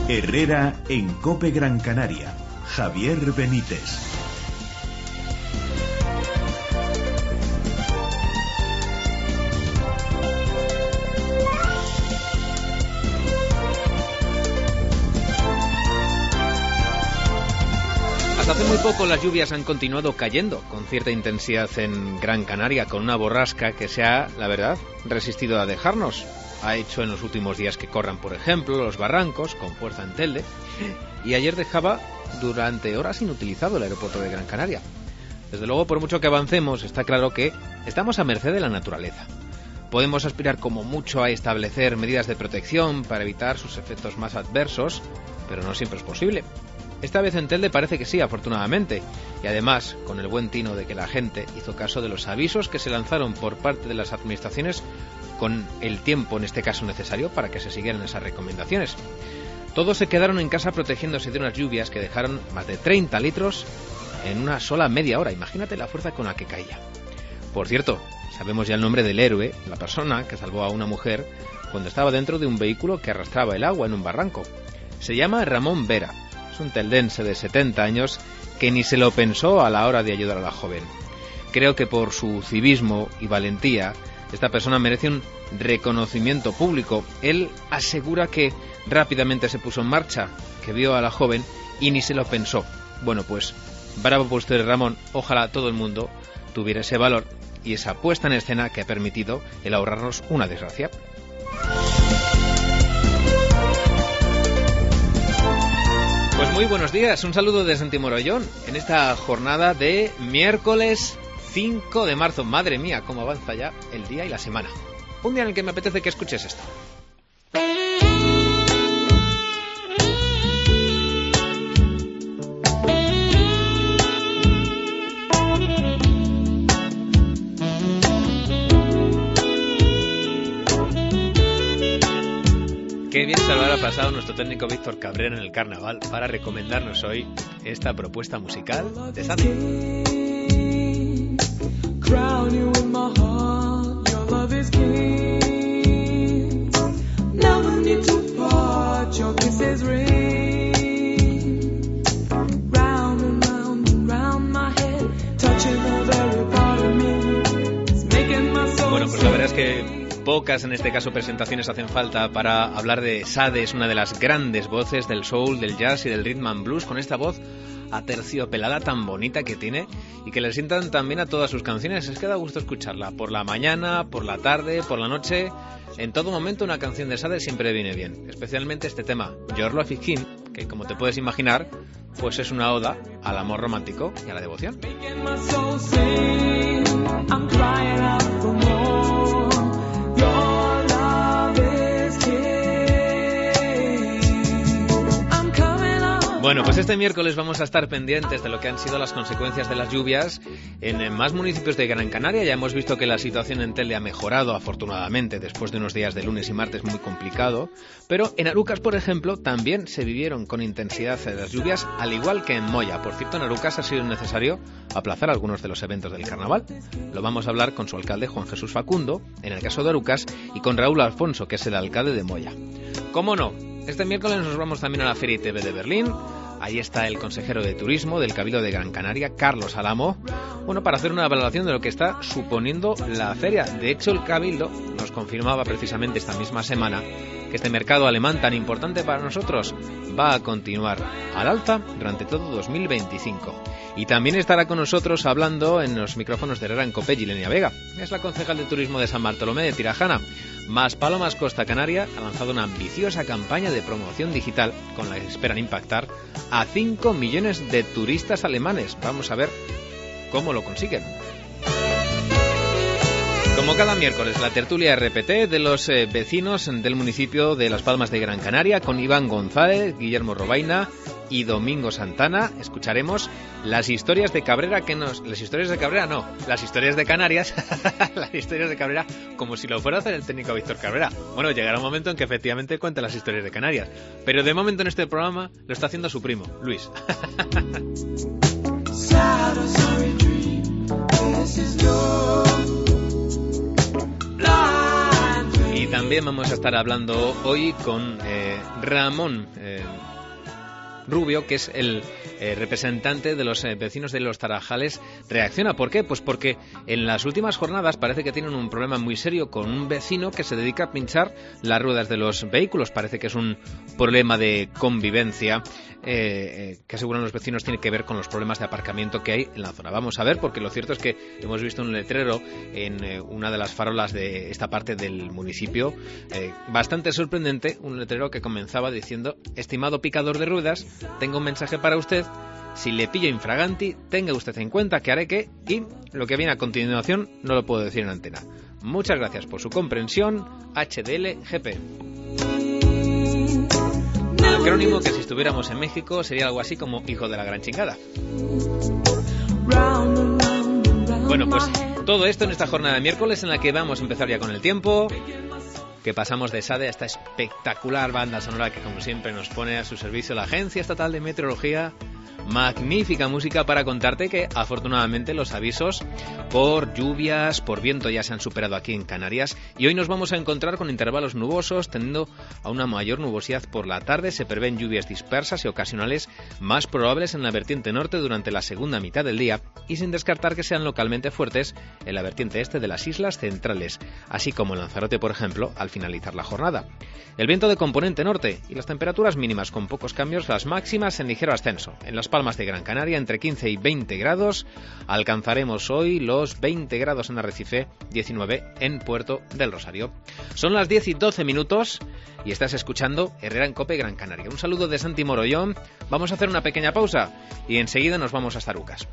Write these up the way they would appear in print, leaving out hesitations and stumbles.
Herrera en COPE Gran Canaria. Javier Benítez. Hasta hace muy poco las lluvias han continuado cayendo con cierta intensidad en Gran Canaria, con una borrasca que se ha, la verdad, resistido a dejarnos. Ha hecho en los últimos días que corran, por ejemplo, los barrancos con fuerza en Telde, y ayer dejaba durante horas inutilizado el aeropuerto de Gran Canaria. Desde luego, por mucho que avancemos, está claro que estamos a merced de la naturaleza. Podemos aspirar como mucho a establecer medidas de protección para evitar sus efectos más adversos, pero no siempre es posible. Esta vez en Telde parece que sí, afortunadamente, y además con el buen tino de que la gente hizo caso de los avisos que se lanzaron por parte de las administraciones con el tiempo, en este caso, necesario para que se siguieran esas recomendaciones. Todos se quedaron en casa protegiéndose de unas lluvias que dejaron más de 30 litros en una sola media hora. Imagínate la fuerza con la que caía. Por cierto, sabemos ya el nombre del héroe, la persona que salvó a una mujer cuando estaba dentro de un vehículo que arrastraba el agua en un barranco. Se llama Ramón Vera. Es un teldense de 70 años que ni se lo pensó a la hora de ayudar a la joven. Creo que por su civismo y valentía, esta persona merece un reconocimiento público. Él asegura que rápidamente se puso en marcha, que vio a la joven y ni se lo pensó. Bueno, pues, bravo por usted, Ramón. Ojalá todo el mundo tuviera ese valor y esa puesta en escena que ha permitido el ahorrarnos una desgracia. Pues muy buenos días, un saludo desde Antimorollón en esta jornada de miércoles 5 de marzo. Madre mía, cómo avanza ya el día y la semana. Un día en el que me apetece que escuches esto. Qué bien se lo habrá pasado nuestro técnico Víctor Cabrera en el carnaval para recomendarnos hoy esta propuesta musical de Sade. Bueno, pues la verdad es que pocas, en este caso, presentaciones hacen falta para hablar de Sade. Es una de las grandes voces del soul, del jazz y del rhythm and blues, con esta voz aterciopelada tan bonita que tiene y que le sientan también a todas sus canciones. Es que da gusto escucharla por la mañana, por la tarde, por la noche. En todo momento una canción de Sade siempre viene bien, especialmente este tema, Your Love is King, que, como te puedes imaginar, pues es una oda al amor romántico y a la devoción. Bueno, pues este miércoles vamos a estar pendientes de lo que han sido las consecuencias de las lluvias en más municipios de Gran Canaria. Ya hemos visto que la situación en Telde ha mejorado, afortunadamente, después de unos días de lunes y martes muy complicado. Pero en Arucas, por ejemplo, también se vivieron con intensidad las lluvias, al igual que en Moya. Por cierto, en Arucas ha sido necesario aplazar algunos de los eventos del carnaval. Lo vamos a hablar con su alcalde, Juan Jesús Facundo, en el caso de Arucas, y con Raúl Alfonso, que es el alcalde de Moya. ¿Cómo no? Este miércoles nos vamos también a la Feria ITV de Berlín. Ahí está el consejero de Turismo del Cabildo de Gran Canaria, Carlos Alamo, para hacer una valoración de lo que está suponiendo la feria. De hecho, el Cabildo nos confirmaba precisamente esta misma semana que este mercado alemán tan importante para nosotros va a continuar al alza durante todo 2025. Y también estará con nosotros hablando en los micrófonos de Herrera en COPE, Yilenia Vega. Es la concejal de Turismo de San Bartolomé de Tirajana. Más Palomas Costa Canaria ha lanzado una ambiciosa campaña de promoción digital con la que esperan impactar a 5 millones de turistas alemanes. Vamos a ver cómo lo consiguen. Como cada miércoles, la tertulia RPT de los vecinos del municipio de Las Palmas de Gran Canaria con Iván González, Guillermo Robaina y Domingo Santana. Escucharemos las historias de Cabrera Las historias de Canarias. Las historias de Cabrera, como si lo fuera a hacer el técnico Víctor Cabrera. Bueno, llegará un momento en que efectivamente cuente las historias de Canarias. Pero de momento en este programa lo está haciendo su primo, Luis. Y también también vamos a estar hablando hoy con Ramón Rubio, que es el representante de los vecinos de Los Tarajales Reacciona. ¿Por qué? Pues porque en las últimas jornadas parece que tienen un problema muy serio con un vecino que se dedica a pinchar las ruedas de los vehículos. Parece que es un problema de convivencia que aseguran los vecinos tiene que ver con los problemas de aparcamiento que hay en la zona. Vamos a ver, porque lo cierto es que hemos visto un letrero en una de las farolas de esta parte del municipio, bastante sorprendente, un letrero que comenzaba diciendo: estimado picador de ruedas, tengo un mensaje para usted. Si le pillo infraganti, tenga usted en cuenta que haré que... Y lo que viene a continuación no lo puedo decir en antena. Muchas gracias por su comprensión. HDLGP. Acrónimo que si estuviéramos en México sería algo así como hijo de la gran chingada. Bueno, pues todo esto en esta jornada de miércoles en la que vamos a empezar ya con el tiempo, que pasamos de Sade a esta espectacular banda sonora que como siempre nos pone a su servicio la Agencia Estatal de Meteorología. Magnífica música para contarte que afortunadamente los avisos por lluvias, por viento ya se han superado aquí en Canarias y hoy nos vamos a encontrar con intervalos nubosos tendiendo a una mayor nubosidad por la tarde. Se prevén lluvias dispersas y ocasionales más probables en la vertiente norte durante la segunda mitad del día y sin descartar que sean localmente fuertes en la vertiente este de las islas centrales, así como en Lanzarote, por ejemplo, al finalizar la jornada. El viento de componente norte y las temperaturas mínimas con pocos cambios, las máximas en ligero ascenso. En Las Palmas de Gran Canaria entre 15 y 20 grados, alcanzaremos hoy los 20 grados en Arrecife, 19 en Puerto del Rosario. Son las 10 y 12 minutos y estás escuchando Herrera en Cope Gran Canaria. Un saludo de Santi Morollón, vamos a hacer una pequeña pausa y enseguida nos vamos hasta Arucas.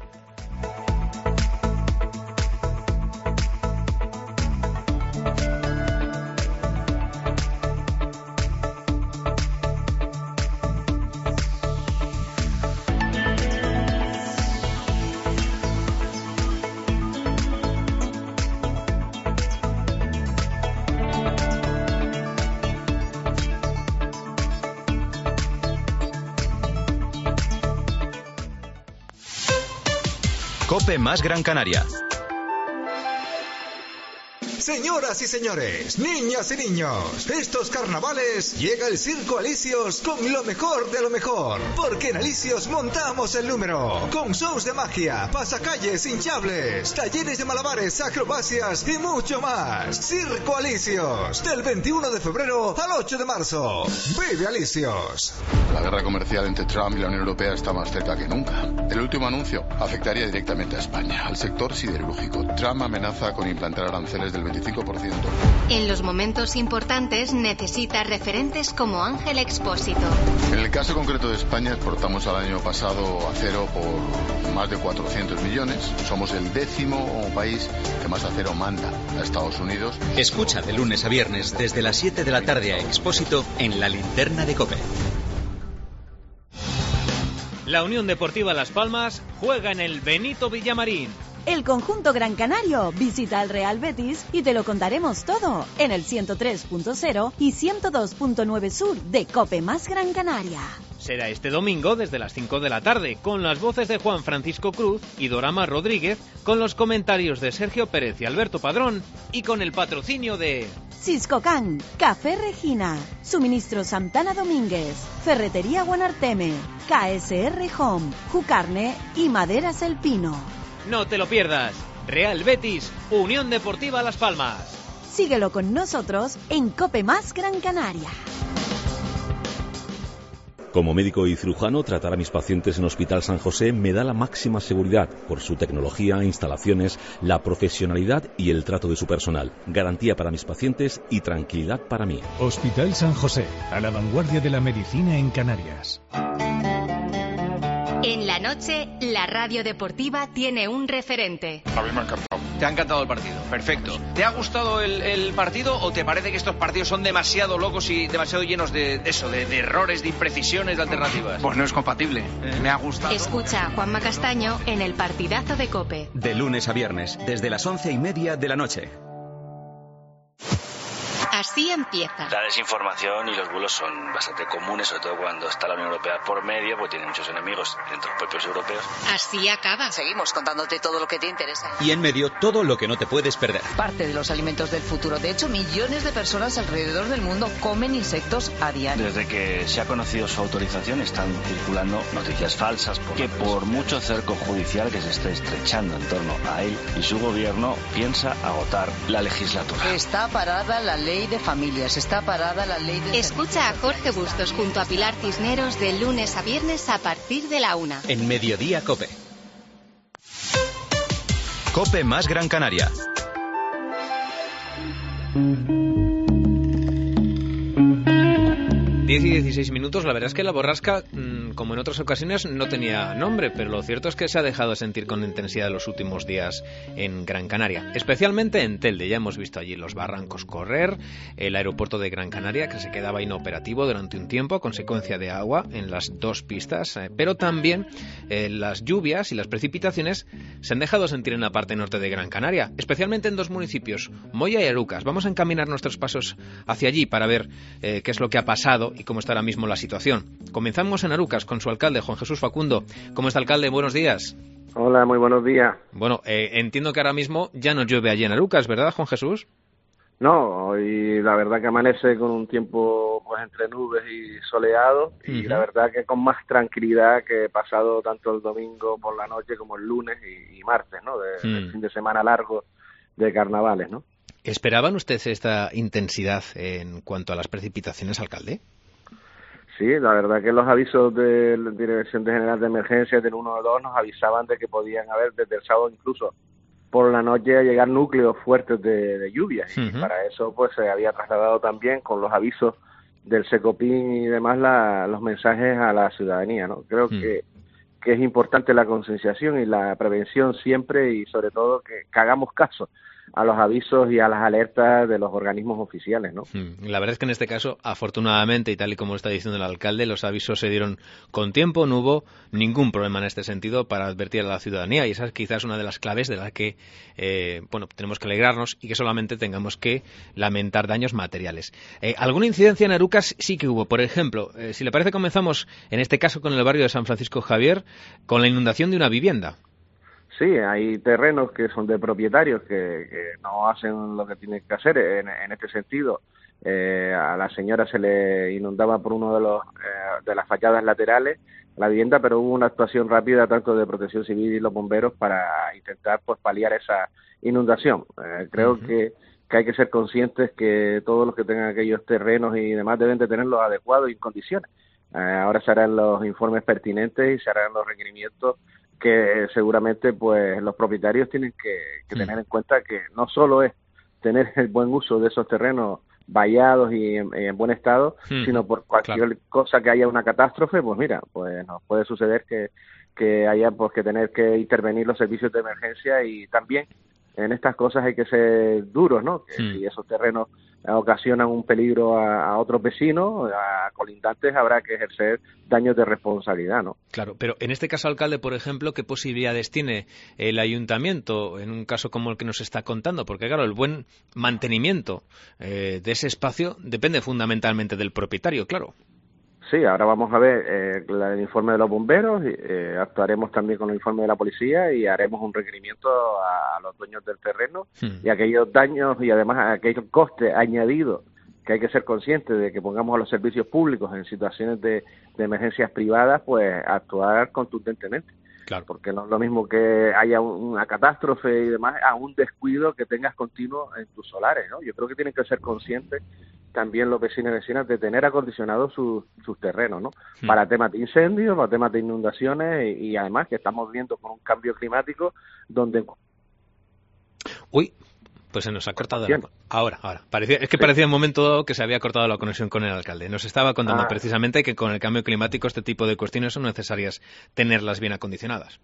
Cope más Gran Canaria. Señoras y señores, niñas y niños, estos carnavales llega el Circo Alisios con lo mejor de lo mejor, porque en Alisios montamos el número, con shows de magia, pasacalles hinchables, talleres de malabares, acrobacias y mucho más. Circo Alisios, del 21 de febrero al 8 de marzo. ¡Vive Alisios! La guerra comercial entre Trump y la Unión Europea está más cerca que nunca. El último anuncio afectaría directamente a España, al sector siderúrgico. Trump amenaza con implantar aranceles del 25%. En los momentos importantes necesita referentes como Ángel Expósito. En el caso concreto de España, exportamos al año pasado acero por más de 400 millones. Somos el 10º país que más acero manda a Estados Unidos. Escucha de lunes a viernes desde las 7 de la tarde a Expósito en La Linterna de Cope. La Unión Deportiva Las Palmas juega en el Benito Villamarín. El conjunto gran canario visita al Real Betis y te lo contaremos todo en el 103.0 y 102.9 sur de Cope más Gran Canaria. Será este domingo desde las 5 de la tarde, con las voces de Juan Francisco Cruz y Dorama Rodríguez, con los comentarios de Sergio Pérez y Alberto Padrón, y con el patrocinio de Ciscocan, Café Regina, Suministro Santana Domínguez, Ferretería Guanarteme, KSR Home, Jucarne y Maderas El Pino. No te lo pierdas, Real Betis, Unión Deportiva Las Palmas. Síguelo con nosotros en Cope más Gran Canaria. Como médico y cirujano, tratar a mis pacientes en Hospital San José me da la máxima seguridad por su tecnología, instalaciones, la profesionalidad y el trato de su personal. Garantía para mis pacientes y tranquilidad para mí. Hospital San José, a la vanguardia de la medicina en Canarias. En la noche, la radio deportiva tiene un referente. A mí me ha encantado. Te ha encantado el partido, perfecto. ¿Te ha gustado el partido o te parece que estos partidos son demasiado locos y demasiado llenos de eso, de errores, de imprecisiones, de alternativas? Pues no es compatible, me ha gustado. Escucha a Juanma Castaño en el partidazo de COPE. De lunes a viernes, desde las 11:30 de la noche. Así Aquí empieza. La desinformación y los bulos son bastante comunes, sobre todo cuando está la Unión Europea por medio, porque tiene muchos enemigos entre los propios europeos. Así acaba. Seguimos contándote todo lo que te interesa. Y en medio, todo lo que no te puedes perder. Parte de los alimentos del futuro. De hecho, millones de personas alrededor del mundo comen insectos a diario. Desde que se ha conocido su autorización están circulando noticias falsas porque por mucho cerco judicial que se esté estrechando en torno a él y su gobierno, piensa agotar la legislatura. Está parada la ley de familias, está parada la ley de... Escucha a Jorge Bustos junto a Pilar Cisneros de lunes a viernes a partir de la 1. En Mediodía COPE. COPE más Gran Canaria. 10 y 16 minutos. La verdad es que la borrasca, como en otras ocasiones, no tenía nombre, pero lo cierto es que se ha dejado sentir con intensidad en los últimos días en Gran Canaria, especialmente en Telde. Ya hemos visto allí los barrancos correr, el aeropuerto de Gran Canaria, que se quedaba inoperativo durante un tiempo a consecuencia de agua en las dos pistas, pero también las lluvias y las precipitaciones se han dejado sentir en la parte norte de Gran Canaria, especialmente en dos municipios, Moya y Arucas. Vamos a encaminar nuestros pasos hacia allí para ver qué es lo que ha pasado y cómo está ahora mismo la situación. Comenzamos en Arucas con su alcalde, Juan Jesús Facundo. ¿Cómo está, alcalde? Buenos días. Hola, muy buenos días. Bueno, entiendo que ahora mismo ya no llueve allí en Arucas, ¿verdad, Juan Jesús? No, hoy la verdad que amanece con un tiempo pues entre nubes y soleado, y la verdad que con más tranquilidad que he pasado tanto el domingo por la noche como el lunes y martes, ¿no? Del fin de semana largo de carnavales, ¿no? ¿Esperaban ustedes esta intensidad en cuanto a las precipitaciones, alcalde? Sí, la verdad que los avisos de la Dirección General de Emergencias del 112 nos avisaban de que podían haber desde el sábado incluso por la noche llegar núcleos fuertes de lluvias, y para eso pues se había trasladado también con los avisos del Secopin y demás los mensajes a la ciudadanía, ¿no? Creo que es importante la concienciación y la prevención siempre, y sobre todo que hagamos caso a los avisos y a las alertas de los organismos oficiales, ¿no? La verdad es que en este caso, afortunadamente, y tal y como está diciendo el alcalde, los avisos se dieron con tiempo, no hubo ningún problema en este sentido para advertir a la ciudadanía, y esa es quizás una de las claves de la que tenemos que alegrarnos y que solamente tengamos que lamentar daños materiales. ¿Alguna incidencia en Arucas? Sí que hubo. Por ejemplo, si le parece, comenzamos en este caso con el barrio de San Francisco Javier, con la inundación de una vivienda. Sí, hay terrenos que son de propietarios que no hacen lo que tienen que hacer en este sentido. A la señora se le inundaba por uno de las fachadas laterales la vivienda, pero hubo una actuación rápida tanto de Protección Civil y los bomberos para intentar pues paliar esa inundación. Creo que hay que ser conscientes que todos los que tengan aquellos terrenos y demás deben de tenerlos adecuados y en condiciones. Ahora se harán los informes pertinentes y se harán los requerimientos que seguramente pues los propietarios tienen que tener en cuenta, que no solo es tener el buen uso de esos terrenos vallados y en buen estado, sino por cualquier cosa que haya una catástrofe, pues mira, pues nos puede suceder que haya pues que tener que intervenir los servicios de emergencia, y también en estas cosas hay que ser duros, ¿no? Que si esos terrenos ocasionan un peligro a otros vecinos, a colindantes, habrá que ejercer daños de responsabilidad, ¿no? Claro, pero en este caso, alcalde, por ejemplo, ¿qué posibilidades tiene el ayuntamiento en un caso como el que nos está contando? Porque, claro, el buen mantenimiento de ese espacio depende fundamentalmente del propietario, claro. Sí, ahora vamos a ver el informe de los bomberos, actuaremos también con el informe de la policía y haremos un requerimiento a los dueños del terreno y aquellos daños y además aquellos costes añadidos que hay que ser conscientes de que pongamos a los servicios públicos en situaciones de emergencias privadas, pues actuar contundentemente. Claro. Porque no es lo mismo que haya una catástrofe y demás a un descuido que tengas continuo en tus solares, ¿no? Yo creo que tienen que ser conscientes también los vecinos y vecinas de tener acondicionados sus terrenos, ¿no? Para temas de incendios, para temas de inundaciones y además que estamos viendo con un cambio climático donde... Uy, pues se nos ha cortado Ahora. Parecía un momento que se había cortado la conexión con el alcalde. Nos estaba contando precisamente que con el cambio climático este tipo de cuestiones son necesarias tenerlas bien acondicionadas.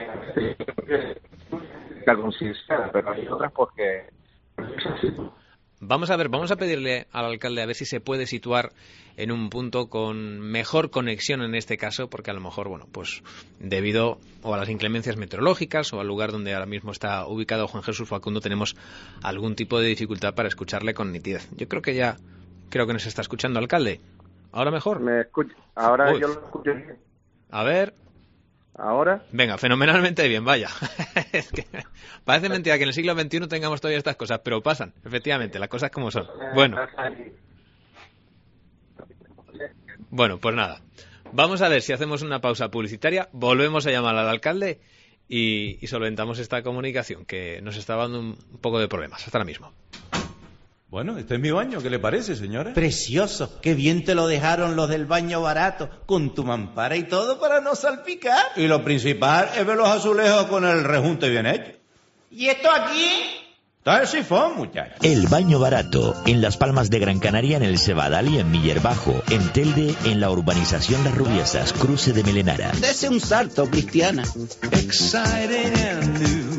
La conciencia, pero hay otras porque... Vamos a pedirle al alcalde a ver si se puede situar en un punto con mejor conexión en este caso, porque a lo mejor, bueno, pues debido o a las inclemencias meteorológicas o al lugar donde ahora mismo está ubicado Juan Jesús Facundo, tenemos algún tipo de dificultad para escucharle con nitidez. Yo creo que nos está escuchando, alcalde. ¿Ahora mejor? ¿Me escucha? Ahora yo lo escucho bien. A ver. ¿Ahora? Venga, fenomenalmente bien, vaya. Es que parece mentira que en el siglo XXI tengamos todavía estas cosas, pero pasan, efectivamente, las cosas como son. Bueno, pues nada. Vamos a ver si hacemos una pausa publicitaria, volvemos a llamar al alcalde y solventamos esta comunicación, que nos está dando un poco de problemas. Hasta ahora mismo. Bueno, este es mi baño, ¿qué le parece, señora? Precioso, qué bien te lo dejaron los del baño barato, con tu mampara y todo para no salpicar. Y lo principal es ver los azulejos con el rejunte bien hecho. ¿Y esto aquí? Está el sifón, muchacho. El baño barato, en Las Palmas de Gran Canaria, en el Cebadal y en Miller Bajo, en Telde, en la urbanización Las Rubiesas, cruce de Melenara. Dese un salto, Cristiana. Exciting and new.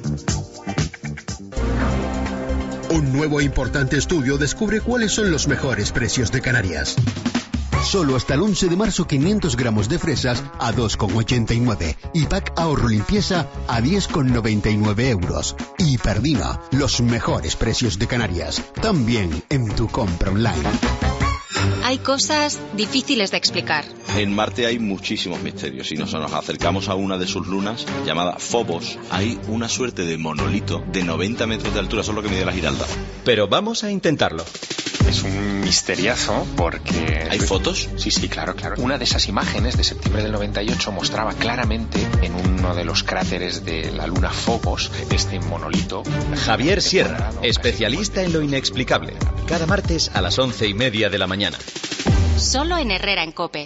Un nuevo e importante estudio descubre cuáles son los mejores precios de Canarias. Solo hasta el 11 de marzo 500 gramos de fresas a 2,89 y pack ahorro limpieza a 10,99 euros. Y Perdina, los mejores precios de Canarias, también en tu compra online. Hay cosas difíciles de explicar. En Marte hay muchísimos misterios y nos acercamos a una de sus lunas llamada Phobos. Hay una suerte de monolito de 90 metros de altura, eso es lo que mide la Giralda. Pero vamos a intentarlo. Es un misteriazo porque... ¿Hay fotos? Sí, claro. Una de esas imágenes de septiembre del 98 mostraba claramente en uno de los cráteres de la luna Phobos este monolito. Javier Sierra, especialista en lo inexplicable. Cada martes a las 11:30 de la mañana. Solo en Herrera en COPE.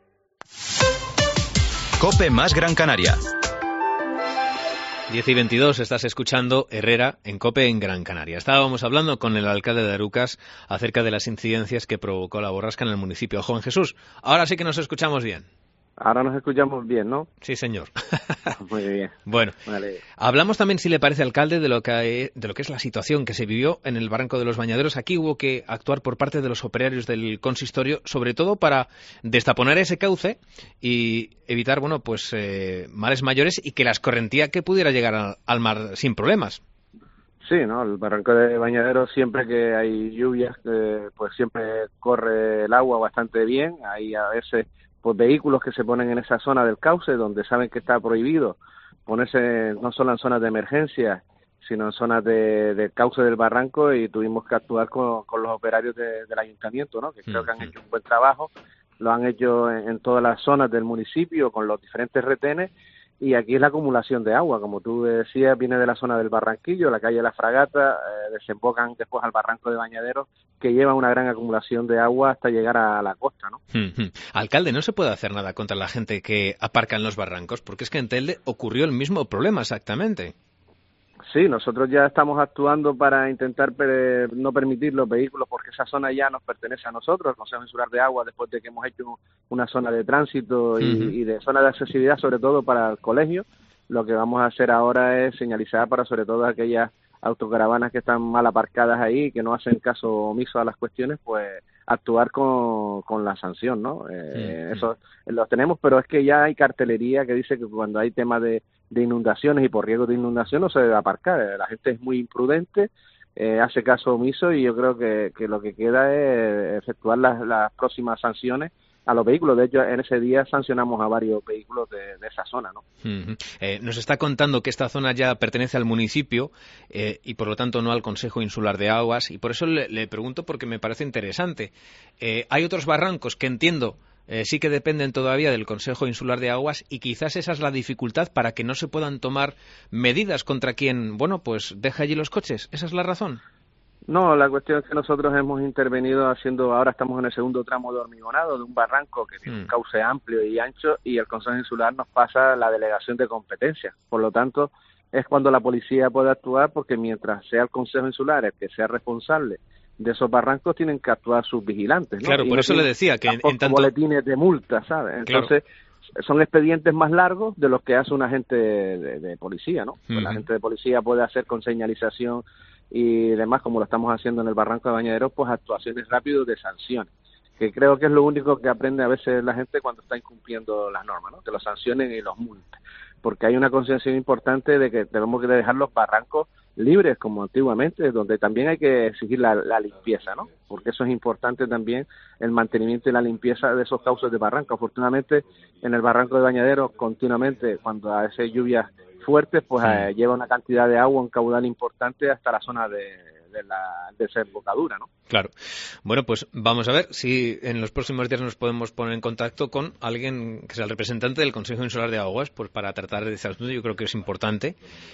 COPE más Gran Canaria. 10:22, estás escuchando Herrera en COPE en Gran Canaria. Estábamos hablando con el alcalde de Arucas acerca de las incidencias que provocó la borrasca en el municipio. Juan Jesús, ahora sí que nos escuchamos bien. Ahora nos escuchamos bien, ¿no? Sí, señor. Muy bien. Bueno, vale. Hablamos también, si le parece, alcalde, de lo que es la situación que se vivió en el Barranco de los Bañaderos. Aquí hubo que actuar por parte de los operarios del consistorio, sobre todo para destaponar ese cauce y evitar, males mayores y que la escorrentía que pudiera llegar al mar sin problemas. Sí, ¿no? El Barranco de Bañaderos, siempre que hay lluvias, pues siempre corre el agua bastante bien. Hay a veces vehículos que se ponen en esa zona del cauce donde saben que está prohibido ponerse no solo en zonas de emergencia, sino en zonas de cauce del barranco, y tuvimos que actuar con los operarios del ayuntamiento, ¿no? Que creo que han hecho un buen trabajo, lo han hecho en todas las zonas del municipio con los diferentes retenes. Y aquí es la acumulación de agua, como tú decías, viene de la zona del Barranquillo, la calle La Fragata, desembocan después al Barranco de Bañaderos, que lleva una gran acumulación de agua hasta llegar a la costa, ¿no? Alcalde, no se puede hacer nada contra la gente que aparca en los barrancos, porque es que en Telde ocurrió el mismo problema exactamente. Sí, nosotros ya estamos actuando para intentar no permitir los vehículos, porque esa zona ya nos pertenece a nosotros, el Consejo Insular de Agua, después de que hemos hecho una zona de tránsito y de zona de accesibilidad, sobre todo para el colegio. Lo que vamos a hacer ahora es señalizar para sobre todo aquellas autocaravanas que están mal aparcadas ahí, que no hacen caso omiso a las cuestiones, pues actuar con la sanción, ¿no? Eso lo tenemos, pero es que ya hay cartelería que dice que cuando hay temas de inundaciones y por riesgo de inundación no se debe aparcar. La gente es muy imprudente, hace caso omiso, y yo creo que lo que queda es efectuar las próximas sanciones a los vehículos. De hecho, en ese día sancionamos a varios vehículos de esa zona, ¿no? Nos está contando que esta zona ya pertenece al municipio y por lo tanto no al Consejo Insular de Aguas, y por eso le pregunto, porque me parece interesante. Hay otros barrancos que entiendo sí que dependen todavía del Consejo Insular de Aguas, y quizás esa es la dificultad para que no se puedan tomar medidas contra quien, deja allí los coches. ¿Esa es la razón? No, la cuestión es que nosotros hemos intervenido ahora estamos en el segundo tramo de hormigonado de un barranco que tiene un cauce amplio y ancho, y el Consejo Insular nos pasa la delegación de competencia. Por lo tanto, es cuando la policía puede actuar, porque mientras sea el Consejo Insular el que sea responsable de esos barrancos, tienen que actuar sus vigilantes, ¿no? Claro, por eso le decía que en tanto boletines de multa, ¿sabes? Entonces, son expedientes más largos de los que hace un agente de policía, ¿no? Pues la agente de policía puede hacer con señalización y demás, como lo estamos haciendo en el Barranco de Bañaderos, pues actuaciones rápidas de sanciones, que creo que es lo único que aprende a veces la gente cuando está incumpliendo las normas, ¿no? Que los sancionen y los multen, porque hay una conciencia importante de que debemos de dejar los barrancos libres como antiguamente, donde también hay que exigir la limpieza, ¿no? Porque eso es importante también, el mantenimiento y la limpieza de esos cauces de barranco. Afortunadamente, en el Barranco de Bañaderos, continuamente, cuando hace lluvias fuertes, pues lleva una cantidad de agua, un caudal importante hasta la zona de la desembocadura, ¿no? Claro. Bueno, pues vamos a ver si en los próximos días nos podemos poner en contacto con alguien que sea el representante del Consejo Insular de Aguas, pues para tratar de este asunto. Yo creo que es importante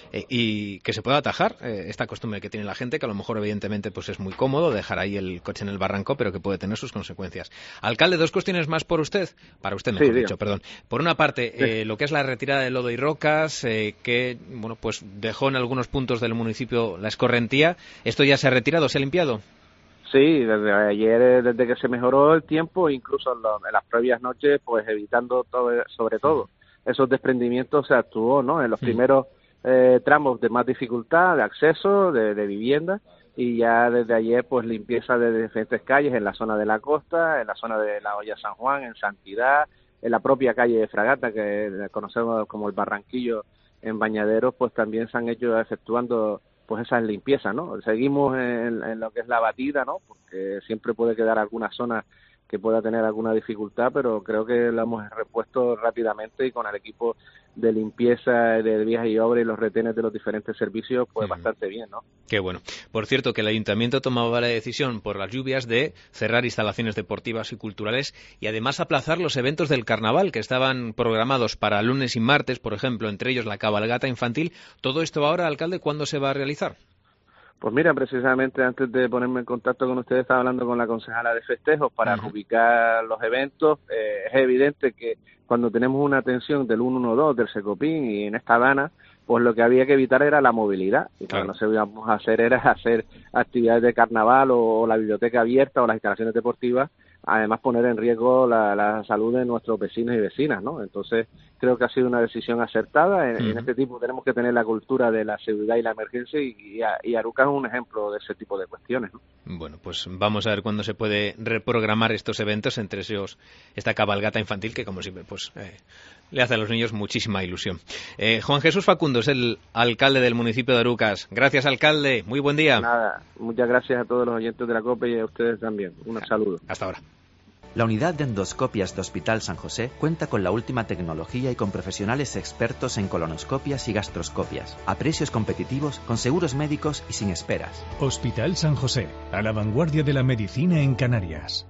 y que se pueda atajar esta costumbre que tiene la gente, que a lo mejor evidentemente pues es muy cómodo dejar ahí el coche en el barranco, pero que puede tener sus consecuencias. Alcalde, 2 cuestiones más para usted, mejor dicho, perdón. Por una parte, lo que es la retirada de lodo y rocas, que bueno, pues dejó en algunos puntos del municipio la escorrentía. ¿Esto ya se ha retirado, se ha limpiado? Sí, desde ayer, desde que se mejoró el tiempo, incluso en las previas noches, pues evitando sobre todo esos desprendimientos, se actuó, ¿no? En los primeros tramos de más dificultad, de acceso, de vivienda, y ya desde ayer, pues limpieza de diferentes calles en la zona de la costa, en la zona de la Olla San Juan, en Santidad, en la propia calle de Fragata, que conocemos como el Barranquillo en Bañaderos, pues también se han hecho efectuando pues esas limpiezas, ¿no? Seguimos en lo que es la batida, ¿no? Porque siempre puede quedar alguna zona que pueda tener alguna dificultad, pero creo que lo hemos repuesto rápidamente y con el equipo de limpieza de vías y obras y los retenes de los diferentes servicios, pues bastante bien, ¿no? Qué bueno. Por cierto, que el Ayuntamiento tomaba la decisión por las lluvias de cerrar instalaciones deportivas y culturales y además aplazar los eventos del carnaval que estaban programados para lunes y martes, por ejemplo, entre ellos la cabalgata infantil. ¿Todo esto ahora, alcalde, cuándo se va a realizar? Pues mira, precisamente antes de ponerme en contacto con ustedes estaba hablando con la concejala de festejos para ubicar los eventos. Es evidente que cuando tenemos una atención del 112, del Secopin y en esta Dana, pues lo que había que evitar era la movilidad. Y lo que no íbamos a hacer era hacer actividades de carnaval o la biblioteca abierta o las instalaciones deportivas, además poner en riesgo la salud de nuestros vecinos y vecinas, ¿no? Entonces creo que ha sido una decisión acertada. En este tipo tenemos que tener la cultura de la seguridad y la emergencia y Aruca es un ejemplo de ese tipo de cuestiones, ¿no? Bueno, pues vamos a ver cuándo se puede reprogramar estos eventos, entre ellos esta cabalgata infantil que, como siempre, pues le hace a los niños muchísima ilusión. Juan Jesús Facundo es el alcalde del municipio de Arucas. Gracias, alcalde. Muy buen día. Nada, muchas gracias a todos los oyentes de la COPE y a ustedes también. Un saludo. Hasta ahora. La unidad de endoscopias de Hospital San José cuenta con la última tecnología y con profesionales expertos en colonoscopias y gastroscopias, a precios competitivos, con seguros médicos y sin esperas. Hospital San José, a la vanguardia de la medicina en Canarias.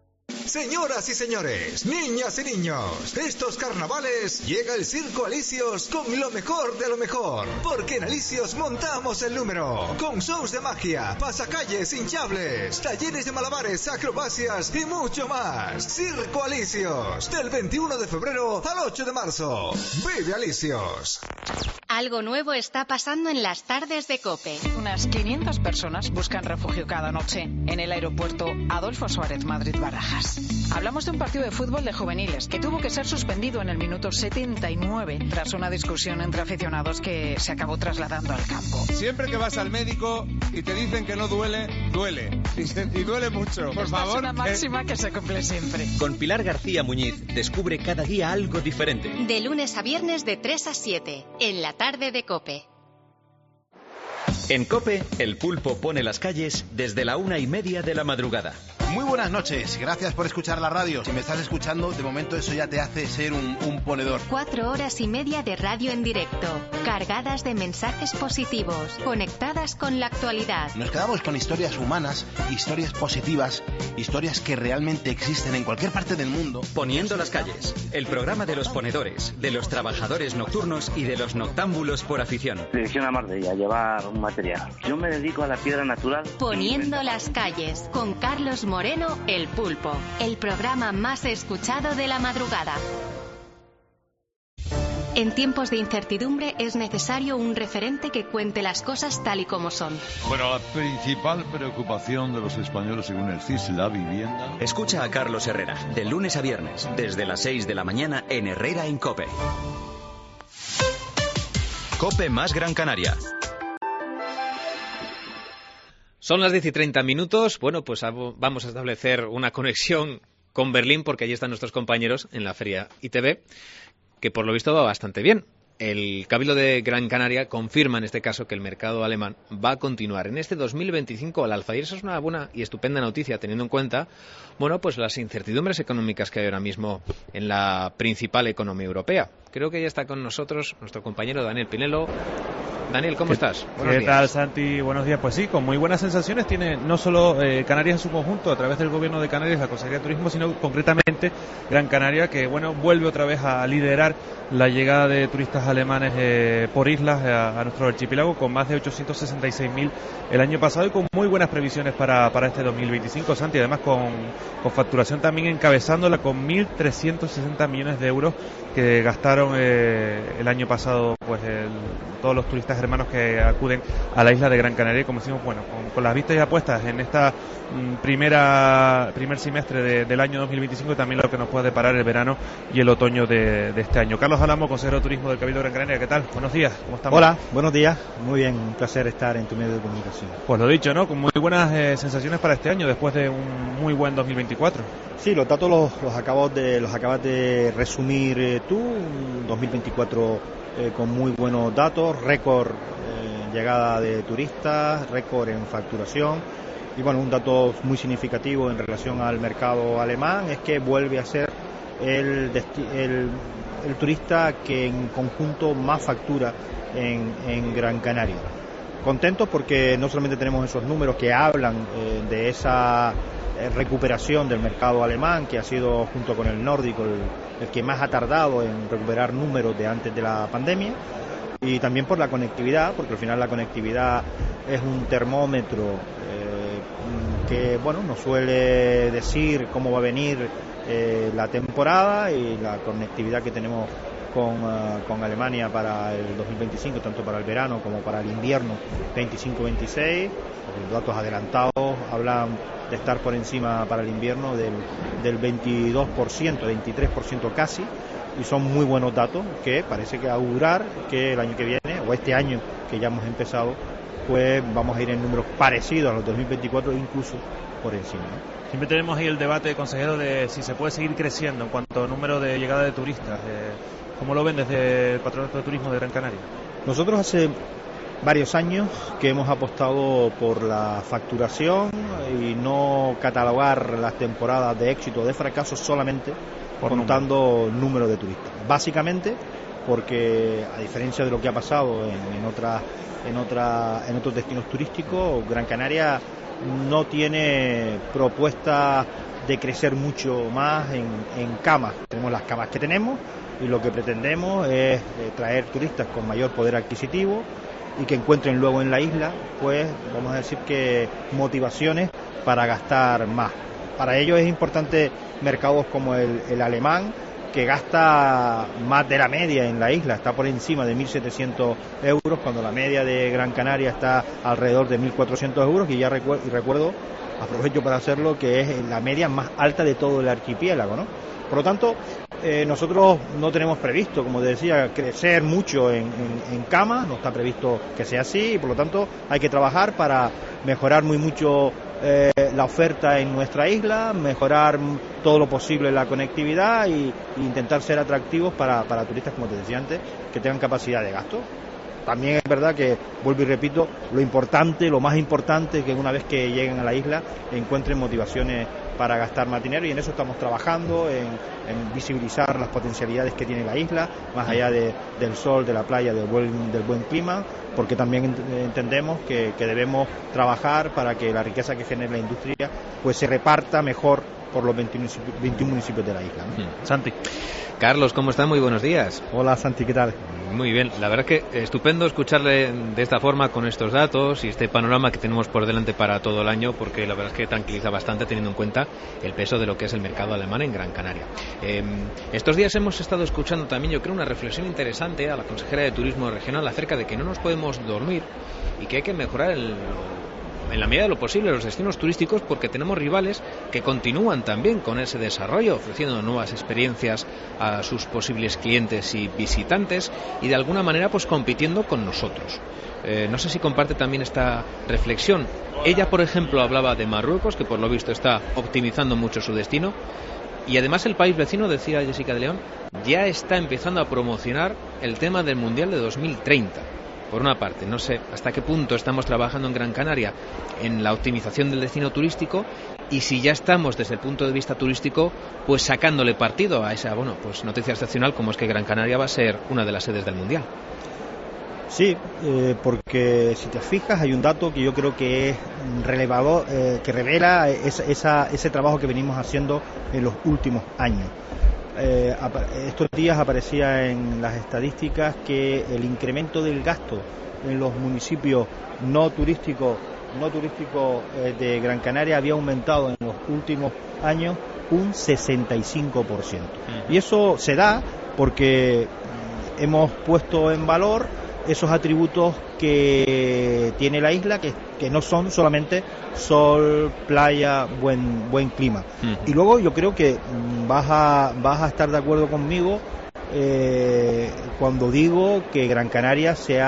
Señoras y señores, niñas y niños, estos carnavales llega el Circo Alicios con lo mejor de lo mejor, porque en Alicios montamos el número, con shows de magia, pasacalles hinchables, talleres de malabares, acrobacias y mucho más. Circo Alicios, del 21 de febrero al 8 de marzo. ¡Vive Alicios! Algo nuevo está pasando en las tardes de COPE. Unas 500 personas buscan refugio cada noche en el aeropuerto Adolfo Suárez Madrid-Barajas. Hablamos de un partido de fútbol de juveniles que tuvo que ser suspendido en el minuto 79 tras una discusión entre aficionados que se acabó trasladando al campo. Siempre que vas al médico y te dicen que no duele, duele. Y duele mucho. Por favor. Es una máxima que se cumple siempre. Con Pilar García Muñiz descubre cada día algo diferente. De lunes a viernes de 3 a 7, en la tarde de COPE. En COPE, el pulpo pone las calles desde la 1:30 de la madrugada. Muy buenas noches, gracias por escuchar la radio. Si me estás escuchando, de momento eso ya te hace ser un ponedor. 4 horas y media de radio en directo, cargadas de mensajes positivos, conectadas con la actualidad. Nos quedamos con historias humanas, historias positivas, historias que realmente existen en cualquier parte del mundo. Poniendo las calles, el programa de los ponedores, de los trabajadores nocturnos y de los noctámbulos por afición. Dirección a Marbella, llevar un material. Yo me dedico a la piedra natural. Poniendo las calles, con Carlos Moreno, el pulpo, el programa más escuchado de la madrugada. En tiempos de incertidumbre es necesario un referente que cuente las cosas tal y como son. Bueno, la principal preocupación de los españoles, según el CIS, la vivienda. Escucha a Carlos Herrera, de lunes a viernes, desde las 6 de la mañana en Herrera en COPE. COPE más Gran Canaria. Son las 10:30. Bueno, pues vamos a establecer una conexión con Berlín, porque allí están nuestros compañeros en la Feria ITB, que por lo visto va bastante bien. El Cabildo de Gran Canaria confirma en este caso que el mercado alemán va a continuar en este 2025 al alza, y eso es una buena y estupenda noticia, teniendo en cuenta, bueno, pues las incertidumbres económicas que hay ahora mismo en la principal economía europea. Creo que ya está con nosotros nuestro compañero Daniel Pinelo. Daniel, ¿cómo estás? Buenos días. ¿Qué tal, Santi? Buenos días. Pues sí, con muy buenas sensaciones tiene no solo Canarias en su conjunto, a través del Gobierno de Canarias, la Consejería de Turismo, sino concretamente Gran Canaria, que bueno, vuelve otra vez a liderar la llegada de turistas alemanes por islas a nuestro archipiélago, con más de 866.000 el año pasado y con muy buenas previsiones para este 2025, Santi, además con facturación también encabezándola con 1.360 millones de euros que gastaron el año pasado pues todos los turistas hermanos que acuden a la isla de Gran Canaria. Y como decimos, bueno, con las vistas ya puestas en esta primer semestre del año 2025, también lo que nos puede deparar el verano y el otoño de este año. Carlos Alamo, consejero de Turismo del Cabildo de Gran Canaria, ¿qué tal? Buenos días, ¿cómo estamos? Hola, buenos días, muy bien, un placer estar en tu medio de comunicación. Pues lo dicho, ¿no? Con muy buenas sensaciones para este año, después de un muy buen 2024. Sí, los datos los acabas de resumir tú, un 2024 con muy buenos datos, récord llegada de turistas, récord en facturación, y bueno, un dato muy significativo en relación al mercado alemán es que vuelve a ser el turista que en conjunto más factura en Gran Canaria. Contentos porque no solamente tenemos esos números que hablan de esa recuperación del mercado alemán, que ha sido junto con el nórdico el que más ha tardado en recuperar números de antes de la pandemia, y también por la conectividad, porque al final la conectividad es un termómetro que bueno, nos suele decir cómo va a venir la temporada, y la conectividad que tenemos con Alemania para el 2025, tanto para el verano como para el invierno 25-26. Los datos adelantados hablan de estar por encima para el invierno del 22%, 23% casi, y son muy buenos datos que parece que augurar que el año que viene, o este año que ya hemos empezado, pues vamos a ir en números parecidos a los 2024, incluso por encima, ¿no? Siempre tenemos ahí el debate, consejero, de si se puede seguir creciendo en cuanto a número de llegada de turistas. ¿Cómo lo ven desde el Patronato de Turismo de Gran Canaria? Nosotros hace varios años que hemos apostado por la facturación y no catalogar las temporadas de éxito o de fracaso solamente contando número de turistas. Básicamente porque, a diferencia de lo que ha pasado en otros destinos turísticos, Gran Canaria no tiene propuesta de crecer mucho más en camas. Tenemos las camas que tenemos, y lo que pretendemos es traer turistas con mayor poder adquisitivo y que encuentren luego en la isla, pues vamos a decir que motivaciones para gastar más. Para ello es importante mercados como el alemán, que gasta más de la media en la isla, está por encima de 1.700 euros, cuando la media de Gran Canaria está alrededor de 1.400 euros, y ya recuerdo, aprovecho para hacerlo, que es la media más alta de todo el archipiélago, ¿no? Por lo tanto, nosotros no tenemos previsto, como decía, crecer mucho en cama, no está previsto que sea así, y por lo tanto hay que trabajar para mejorar mucho la oferta en nuestra isla, mejorar todo lo posible la conectividad y intentar ser atractivos para turistas, como te decía antes, que tengan capacidad de gasto. También es verdad que, vuelvo y repito, lo más importante es que una vez que lleguen a la isla encuentren motivaciones para gastar más dinero, y en eso estamos trabajando, en visibilizar las potencialidades que tiene la isla, más allá del sol, de la playa, del buen clima, porque también entendemos que debemos trabajar para que la riqueza que genera la industria pues se reparta mejor por los 21 municipios de la isla, ¿no? Santi. Carlos, ¿cómo está? Muy buenos días. Hola, Santi, ¿qué tal? Muy bien, la verdad es que estupendo escucharle de esta forma, con estos datos y este panorama que tenemos por delante para todo el año, porque la verdad es que tranquiliza bastante, teniendo en cuenta el peso de lo que es el mercado alemán en Gran Canaria. Estos días hemos estado escuchando también, yo creo, una reflexión interesante a la consejera de Turismo Regional acerca de que no nos podemos dormir y que hay que mejorar en la medida de lo posible los destinos turísticos, porque tenemos rivales que continúan también con ese desarrollo, ofreciendo nuevas experiencias a sus posibles clientes y visitantes y de alguna manera pues compitiendo con nosotros. No sé si comparte también esta reflexión. Ella, por ejemplo, hablaba de Marruecos, que por lo visto está optimizando mucho su destino, y además el país vecino, decía Jessica de León, ya está empezando a promocionar el tema del Mundial de 2030. Por una parte, no sé hasta qué punto estamos trabajando en Gran Canaria en la optimización del destino turístico y si ya estamos desde el punto de vista turístico pues sacándole partido a esa pues noticia excepcional como es que Gran Canaria va a ser una de las sedes del Mundial. Sí, porque si te fijas hay un dato que yo creo que es relevado, que revela ese trabajo que venimos haciendo en los últimos años. Estos días aparecía en las estadísticas que el incremento del gasto en los municipios no turísticos de Gran Canaria había aumentado en los últimos años un 65%. Y eso se da porque hemos puesto en valor esos atributos que tiene la isla, que no son solamente sol, playa, buen clima. Y luego yo creo que vas a estar de acuerdo conmigo cuando digo que Gran Canaria se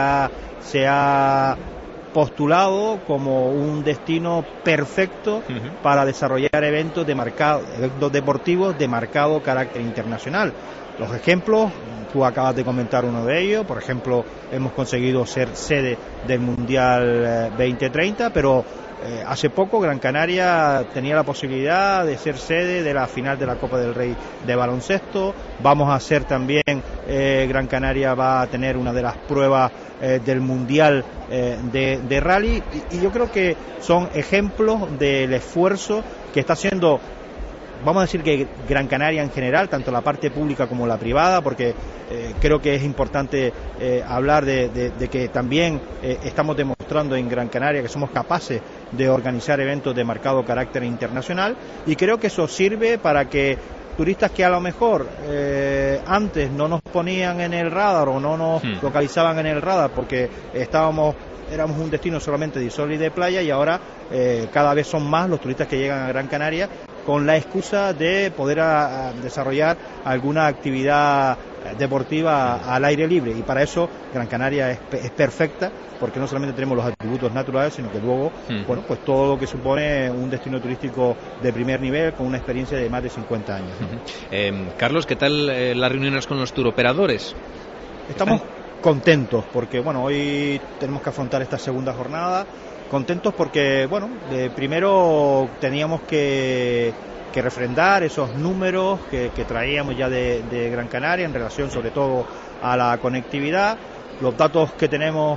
ha postulado como un destino perfecto para desarrollar eventos deportivos de marcado carácter internacional. Los ejemplos, tú acabas de comentar uno de ellos, por ejemplo, hemos conseguido ser sede del Mundial 2030, pero hace poco Gran Canaria tenía la posibilidad de ser sede de la final de la Copa del Rey de baloncesto. Vamos a hacer también, Gran Canaria va a tener una de las pruebas del Mundial de rally, y yo creo que son ejemplos del esfuerzo que está haciendo, vamos a decir que Gran Canaria en general, tanto la parte pública como la privada, porque creo que es importante hablar de que también estamos demostrando en Gran Canaria que somos capaces de organizar eventos de marcado carácter internacional, y creo que eso sirve para que turistas que a lo mejor antes no nos ponían en el radar o no nos localizaban en el radar porque éramos un destino solamente de sol y de playa, y ahora cada vez son más los turistas que llegan a Gran Canaria con la excusa de poder desarrollar alguna actividad deportiva al aire libre, y para eso Gran Canaria es perfecta, porque no solamente tenemos los atributos naturales, sino que luego pues todo lo que supone un destino turístico de primer nivel con una experiencia de más de 50 años. Carlos, ¿qué tal las reuniones con los turoperadores? Estamos contentos porque hoy tenemos que afrontar esta segunda jornada. Contentos porque, primero teníamos que refrendar esos números que traíamos ya de Gran Canaria en relación sobre todo a la conectividad. Los datos que tenemos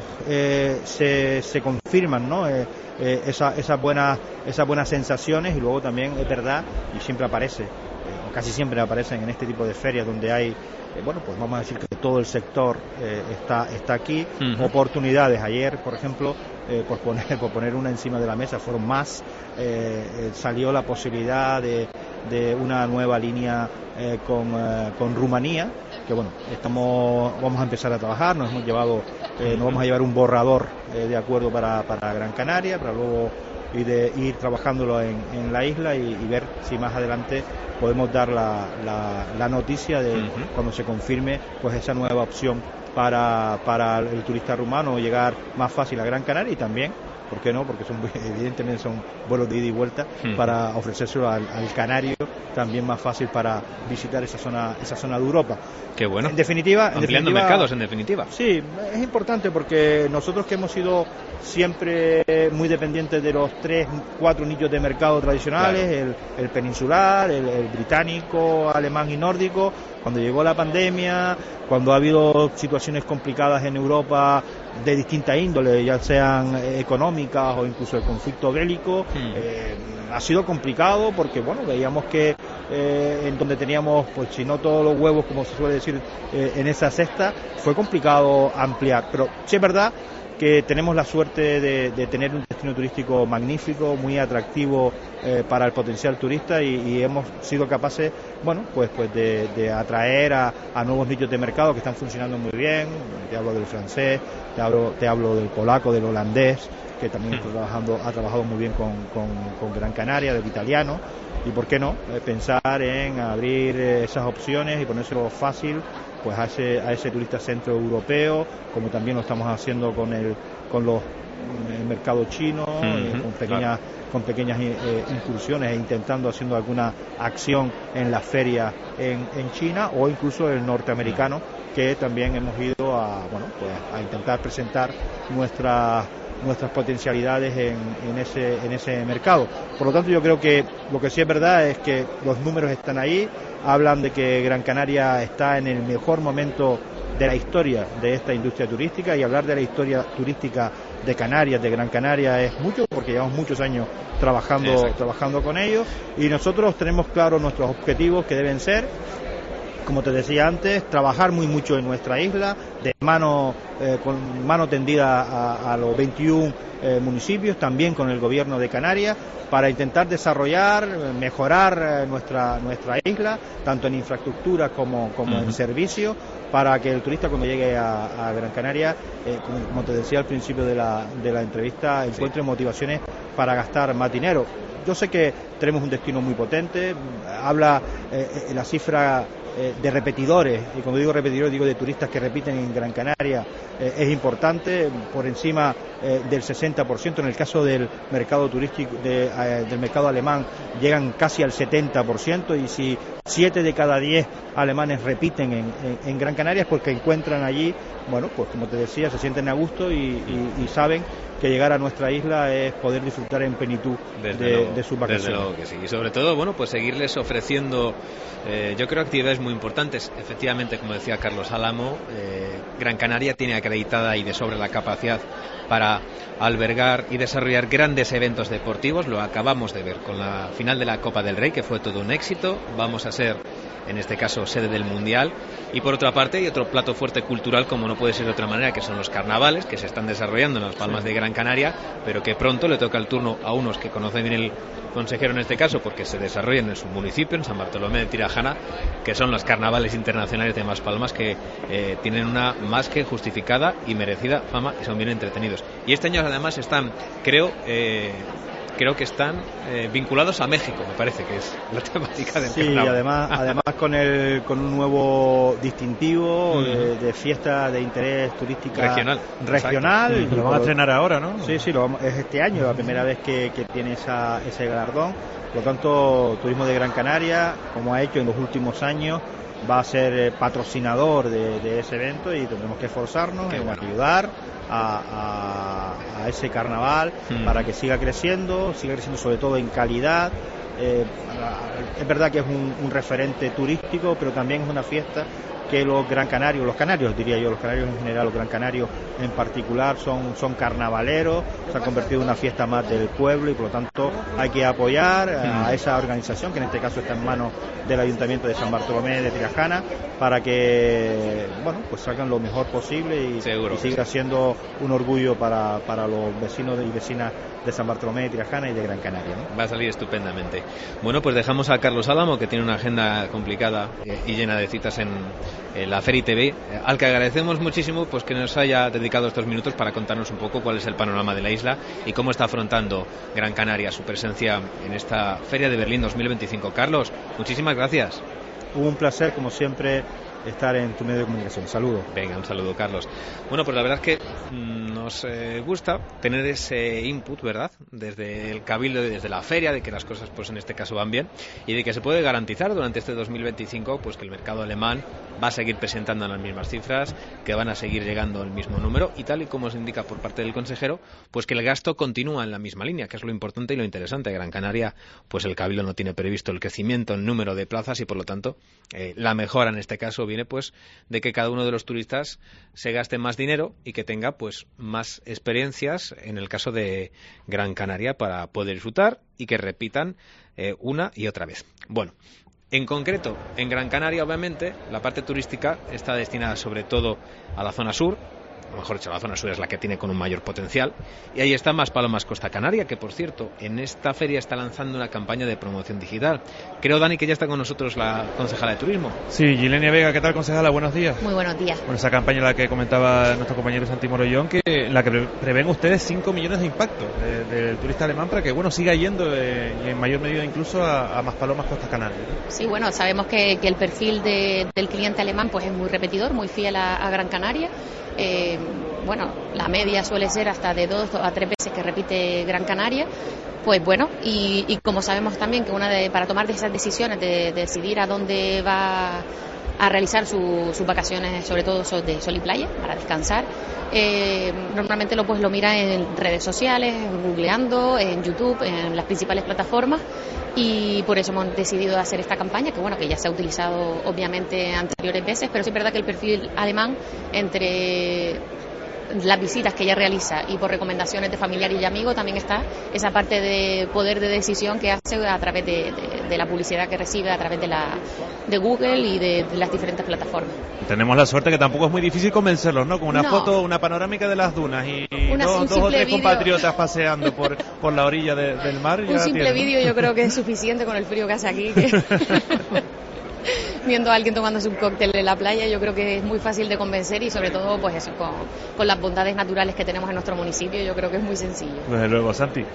se confirman, ¿no? Esas buenas sensaciones, y luego también es verdad, y siempre aparece, o casi siempre aparecen en este tipo de ferias donde hay, pues vamos a decir que todo el sector está aquí, oportunidades. Ayer, por ejemplo, por poner una encima de la mesa, fueron más, salió la posibilidad de una nueva línea con Rumanía, que vamos a empezar a trabajar, nos vamos a llevar un borrador de acuerdo para Gran Canaria, para luego ir trabajándolo en la isla y ver si más adelante podemos dar la noticia de cuando se confirme pues esa nueva opción para el turista rumano llegar más fácil a Gran Canaria, y también, ¿por qué no? Porque evidentemente son vuelos de ida y vuelta, para ofrecérselo al canario también más fácil para visitar esa zona de Europa. Qué bueno. En definitiva, ampliando mercados, en definitiva. Sí, es importante porque nosotros que hemos sido siempre muy dependientes de los 3-4 nichos de mercado tradicionales, claro, el peninsular, el británico, alemán y nórdico, cuando llegó la pandemia, cuando ha habido situaciones complicadas en Europa de distinta índole, ya sean económicas o incluso el conflicto bélico, ha sido complicado porque veíamos que en donde teníamos, pues si no todos los huevos, como se suele decir, en esa cesta, fue complicado ampliar. Pero sí es verdad que tenemos la suerte de tener un destino turístico magnífico, muy atractivo para el potencial turista y hemos sido capaces, bueno, pues de atraer a nuevos nichos de mercado que están funcionando muy bien. Te hablo del francés, te hablo del polaco, del holandés, que también ha trabajado muy bien con Gran Canaria, del italiano, y por qué no pensar en abrir esas opciones y ponérselo fácil pues a ese turista centroeuropeo, como también lo estamos haciendo con el mercado chino, con pequeñas incursiones e intentando haciendo alguna acción en la feria en China, o incluso el norteamericano, que también hemos ido a intentar presentar nuestras potencialidades en ese mercado. Por lo tanto, yo creo que lo que sí es verdad es que los números están ahí, hablan de que Gran Canaria está en el mejor momento de la historia de esta industria turística, y hablar de la historia turística de Canarias, de Gran Canaria, es mucho, porque llevamos muchos años trabajando con ellos, y nosotros tenemos claros nuestros objetivos, que deben ser, como te decía antes, trabajar muy mucho en nuestra isla, con mano tendida a los 21 municipios, también con el gobierno de Canarias, para intentar desarrollar, mejorar nuestra isla, tanto en infraestructura como en servicio, para que el turista, cuando llegue a Gran Canaria, como te decía al principio de la entrevista, encuentre motivaciones para gastar más dinero. Yo sé que tenemos un destino muy potente, habla la cifra de repetidores, y cuando digo repetidores digo de turistas que repiten en Gran Canaria, es importante, por encima del 60%, en el caso del mercado turístico, del mercado alemán, llegan casi al 70%, y si 7 de cada 10 alemanes repiten en Gran Canaria es porque encuentran allí, bueno, pues como te decía, se sienten a gusto y saben que llegar a nuestra isla es poder disfrutar en plenitud de sus vacaciones. Desde luego que sí, y sobre todo, bueno, pues seguirles ofreciendo, yo creo, actividades muy importantes. Efectivamente, como decía Carlos Álamo, Gran Canaria tiene acreditada y de sobra la capacidad para albergar y desarrollar grandes eventos deportivos. Lo acabamos de ver con la final de la Copa del Rey, que fue todo un éxito. Vamos a ser, en este caso, sede del Mundial. Y por otra parte, hay otro plato fuerte cultural, como no puede ser de otra manera, que son los carnavales, que se están desarrollando en las Palmas de Gran Canaria, pero que pronto le toca el turno a unos que conoce bien el consejero en este caso, porque se desarrollan en su municipio, en San Bartolomé de Tirajana, que son los carnavales internacionales de Maspalmas, que tienen una más que justificada y merecida fama, y son bien entretenidos. Y este año además están, creo que están vinculados a México, me parece que es la temática del carnaval. Sí, además con un nuevo distintivo de fiesta de interés turística regional. Lo van a estrenar ahora, ¿no? Sí, es este año la primera vez que tiene ese galardón. Por lo tanto, Turismo de Gran Canaria, como ha hecho en los últimos años, va a ser patrocinador de ese evento, y tendremos que esforzarnos en ayudar a ese carnaval para que siga creciendo sobre todo en calidad. Es verdad que es un referente turístico, pero también es una fiesta que los canarios diría yo, los canarios en general, los gran canarios en particular, son carnavaleros, se ha convertido en una fiesta más del pueblo, y por lo tanto hay que apoyar a esa organización, que en este caso está en manos del Ayuntamiento de San Bartolomé de Tirajana, para que, bueno, pues salgan lo mejor posible y siga siendo un orgullo para los vecinos y vecinas de San Bartolomé de Tirajana y de Gran Canaria, ¿no? Va a salir estupendamente. Bueno, pues dejamos a Carlos Álamo, que tiene una agenda complicada y llena de citas en la Feria TV, al que agradecemos muchísimo pues que nos haya dedicado estos minutos para contarnos un poco cuál es el panorama de la isla y cómo está afrontando Gran Canaria su presencia en esta Feria de Berlín 2025. Carlos, muchísimas gracias. Un placer, como siempre, estar en tu medio de comunicación. Saludo. Venga, un saludo, Carlos. Bueno, pues la verdad es que nos gusta tener ese input, ¿verdad?, desde el Cabildo y desde la feria, de que las cosas, pues en este caso, van bien, y de que se puede garantizar durante este 2025 pues que el mercado alemán va a seguir presentando las mismas cifras, que van a seguir llegando al mismo número, y tal y como se indica por parte del consejero, pues que el gasto continúa en la misma línea, que es lo importante y lo interesante. Gran Canaria, pues el Cabildo no tiene previsto el crecimiento en número de plazas, y por lo tanto la mejora en este caso viene pues de que cada uno de los turistas se gaste más dinero y que tenga pues más experiencias, en el caso de Gran Canaria, para poder disfrutar y que repitan una y otra vez. Bueno, en concreto, en Gran Canaria, obviamente, la parte turística está destinada sobre todo a la zona sur, mejor dicho, la zona sur es la que tiene con un mayor potencial. Y ahí está Maspalomas Costa Canaria, que por cierto, en esta feria está lanzando una campaña de promoción digital. Creo, Dani, que ya está con nosotros la concejala de turismo. Sí, Gilenia Vega, ¿qué tal, concejala? Buenos días. Muy buenos días. Bueno, esa campaña la que comentaba nuestro compañero Santi Morollón, en la que prevén ustedes 5 millones de impacto del turista alemán para que, bueno, siga yendo y en mayor medida incluso a Maspalomas Costa Canaria, ¿no? Sí, bueno, sabemos que el perfil del cliente alemán pues es muy repetidor, muy fiel a Gran Canaria. Bueno, la media suele ser hasta de 2 a 3 veces que repite Gran Canaria. Pues bueno, y como sabemos también que para tomar esas decisiones de decidir a dónde va a realizar sus vacaciones, sobre todo de sol y playa, para descansar, normalmente lo mira en redes sociales, googleando, en YouTube, en las principales plataformas, y por eso hemos decidido hacer esta campaña, que ya se ha utilizado obviamente anteriores veces, pero sí es verdad que el perfil alemán, entre las visitas que ella realiza y por recomendaciones de familiares y amigos, también está esa parte de poder de decisión que hace a través de la publicidad que recibe a través de Google y de las diferentes plataformas. Tenemos la suerte que tampoco es muy difícil convencerlos, ¿no? Con una foto, una panorámica de las dunas y dos o tres compatriotas paseando por la orilla del mar. Un simple vídeo yo creo que es suficiente con el frío que hace aquí. Viendo a alguien tomándose un cóctel en la playa, yo creo que es muy fácil de convencer, y sobre todo pues eso, con las bondades naturales que tenemos en nuestro municipio, yo creo que es muy sencillo. Desde luego, Santi.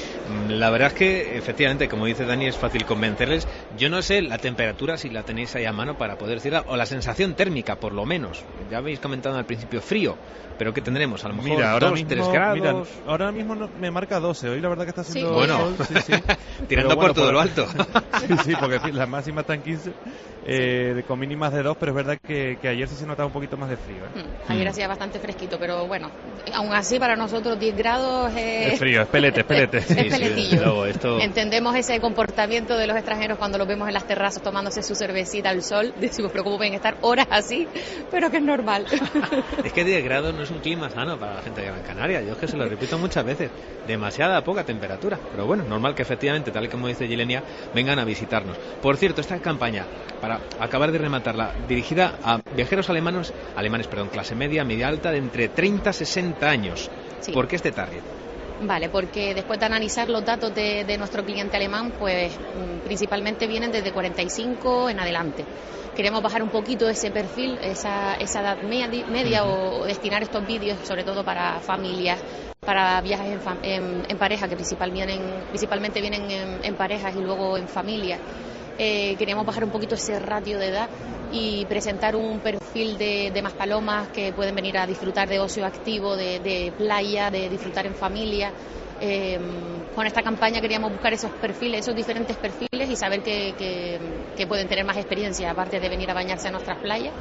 La verdad es que efectivamente, como dice Dani, es fácil convencerles. Yo no sé la temperatura, si la tenéis ahí a mano para poder decirla, o la sensación térmica por lo menos. Ya habéis comentado al principio frío, pero ¿qué tendremos? A lo mejor 2-3 grados. Mira, ahora mismo me marca 12, hoy la verdad que está haciendo sol, sí. Tirando por todo lo alto. Sí, porque las máximas están 15, con mínimas de 2, pero es verdad que ayer sí se notaba un poquito más de frío. Ayer hacía bastante fresquito, pero bueno, aún así para nosotros 10 grados es frío, es pelete. Es peletillo. Luego, entendemos ese comportamiento de los extranjeros cuando los vemos en las terrazas tomándose su cervecita al sol. Decimos, pero ¿cómo pueden estar horas así? Pero que es normal. Es que 10 grados no es un clima sano para la gente de Gran Canaria. Yo es que se lo repito muchas veces. Demasiada poca temperatura. Pero bueno, normal que efectivamente, tal y como dice Gilenia, vengan a visitarnos. Por cierto, esta campaña, para acabar de rematarla, dirigida a viajeros alemanes, clase media, media alta, de entre 30 y 60 años. Sí. ¿Por qué este target? Vale, porque después de analizar los datos de nuestro cliente alemán, pues principalmente vienen desde 45 en adelante. Queremos bajar un poquito ese perfil, esa edad media, o destinar estos vídeos sobre todo para familias, para viajes en pareja, que principalmente vienen en parejas y luego en familia. Queríamos bajar un poquito ese ratio de edad y presentar un perfil de Maspalomas que pueden venir a disfrutar de ocio activo, de playa, de disfrutar en familia. Con esta campaña queríamos buscar esos perfiles, esos diferentes perfiles, y saber que pueden tener más experiencia aparte de venir a bañarse en nuestras playas,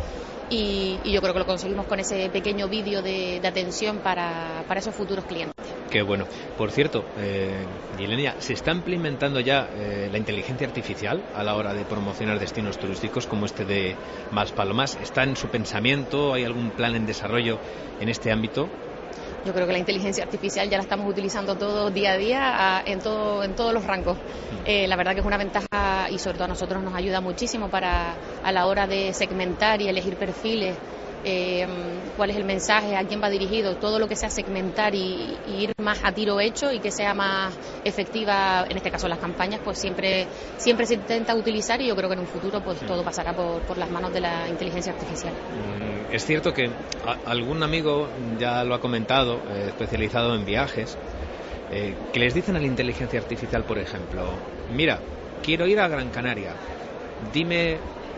y yo creo que lo conseguimos con ese pequeño vídeo de atención para esos futuros clientes. Qué bueno. Por cierto, Gilenia, ¿se está implementando ya la inteligencia artificial a la hora de promocionar destinos turísticos como este de Maspalomas? ¿Está en su pensamiento? ¿Hay algún plan en desarrollo en este ámbito? Yo creo que la inteligencia artificial ya la estamos utilizando todos día a día en todos los rangos. La verdad que es una ventaja, y sobre todo a nosotros nos ayuda muchísimo a la hora de segmentar y elegir perfiles. Cuál es el mensaje, a quién va dirigido, todo lo que sea segmentar y ir más a tiro hecho y que sea más efectiva, en este caso las campañas, pues siempre se intenta utilizar, y yo creo que en un futuro pues todo pasará por las manos de la inteligencia artificial. Es cierto que algún amigo ya lo ha comentado, especializado en viajes, que les dicen a la inteligencia artificial, por ejemplo, mira, quiero ir a Gran Canaria, dime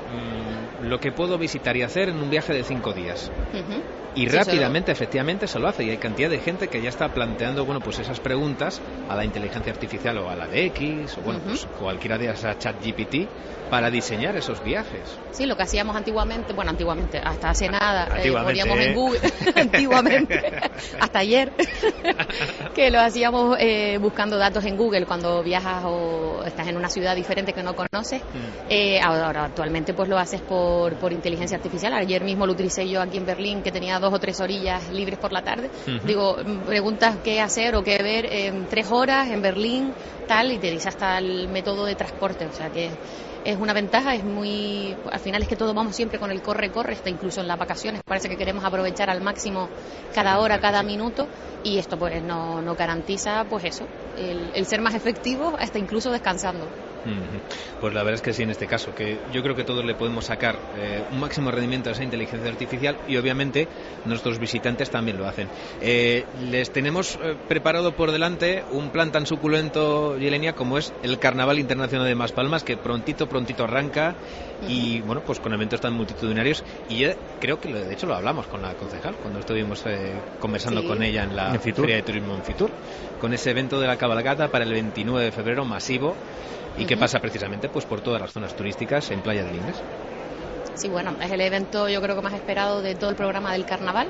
lo que puedo visitar y hacer en un viaje de 5 días. Y rápidamente, efectivamente, se lo hace, y hay cantidad de gente que ya está planteando, pues esas preguntas a la inteligencia artificial, o a la de X, o pues cualquiera de esas ChatGPT, para diseñar esos viajes. Sí, lo que hacíamos antiguamente, hasta hace nada, poníamos en Google, antiguamente, hasta ayer, que lo hacíamos buscando datos en Google cuando viajas o estás en una ciudad diferente que no conoces. Ahora actualmente pues lo haces por inteligencia artificial. Ayer mismo lo utilicé yo aquí en Berlín, que tenía 2 o 3 orillas libres por la tarde. Digo, preguntas qué hacer o qué ver en 3 horas en Berlín, tal, y te dice hasta el método de transporte. O sea que es una ventaja, al final es que todos vamos siempre con el corre, hasta incluso en las vacaciones parece que queremos aprovechar al máximo cada hora, cada minuto, y esto pues no garantiza pues eso, el ser más efectivo hasta incluso descansando. Pues la verdad es que sí, en este caso, que yo creo que todos le podemos sacar un máximo rendimiento a esa inteligencia artificial, y obviamente nuestros visitantes también lo hacen. Les tenemos preparado por delante un plan tan suculento, Yelenia, como es el Carnaval Internacional de Maspalmas, que prontito arranca, y bueno, pues con eventos tan multitudinarios, y yo creo que de hecho lo hablamos con la concejal cuando estuvimos conversando con ella en la Feria de Turismo en Fitur, con ese evento de la cabalgata para el 29 de febrero masivo, y que pasa precisamente pues por todas las zonas turísticas en Playa del Inglés. Sí, bueno, es el evento yo creo que más esperado de todo el programa del carnaval.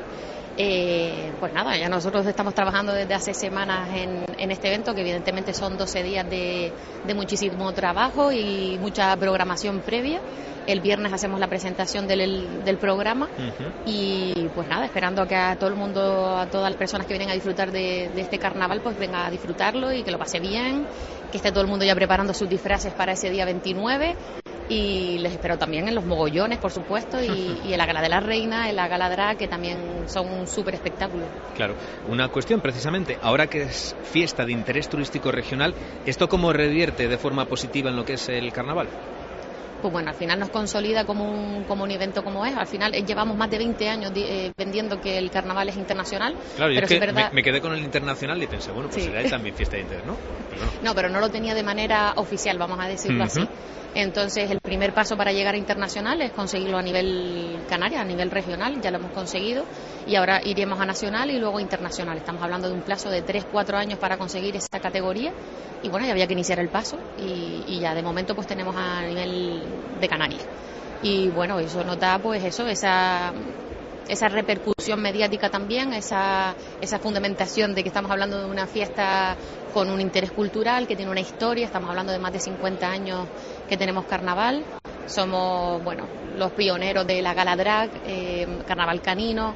Pues nada, ya nosotros estamos trabajando desde hace semanas en este evento, que evidentemente son 12 días de muchísimo trabajo y mucha programación previa. El viernes hacemos la presentación del programa y pues nada, esperando que a todo el mundo, a todas las personas que vienen a disfrutar de este carnaval, pues venga a disfrutarlo y que lo pase bien, que esté todo el mundo ya preparando sus disfraces para ese día 29. Y les espero también en los mogollones, por supuesto, y en la Gala de la Reina, en la Gala Drag, que también son un súper espectáculo. Claro, una cuestión precisamente, ahora que es fiesta de interés turístico regional, ¿esto cómo revierte de forma positiva en lo que es el carnaval? Pues bueno, al final nos consolida como un evento como es. Al final llevamos más de 20 años vendiendo que el carnaval es internacional. Claro, pero yo es que verdad... me quedé con el internacional y pensé, bueno, pues será también fiesta de interés, ¿no? Pero no, pero no lo tenía de manera oficial, vamos a decirlo así. Entonces, el primer paso para llegar a internacional es conseguirlo a nivel Canarias, a nivel regional, ya lo hemos conseguido, y ahora iremos a nacional y luego internacional. Estamos hablando de un plazo de 3-4 años para conseguir esa categoría, y bueno, ya había que iniciar el paso, y ya de momento pues tenemos a nivel de Canarias. Y bueno, eso nos da pues eso, esa repercusión mediática también, esa fundamentación de que estamos hablando de una fiesta con un interés cultural, que tiene una historia. Estamos hablando de más de 50 años que tenemos carnaval. Somos, bueno, los pioneros de la Gala Drag, Carnaval Canino,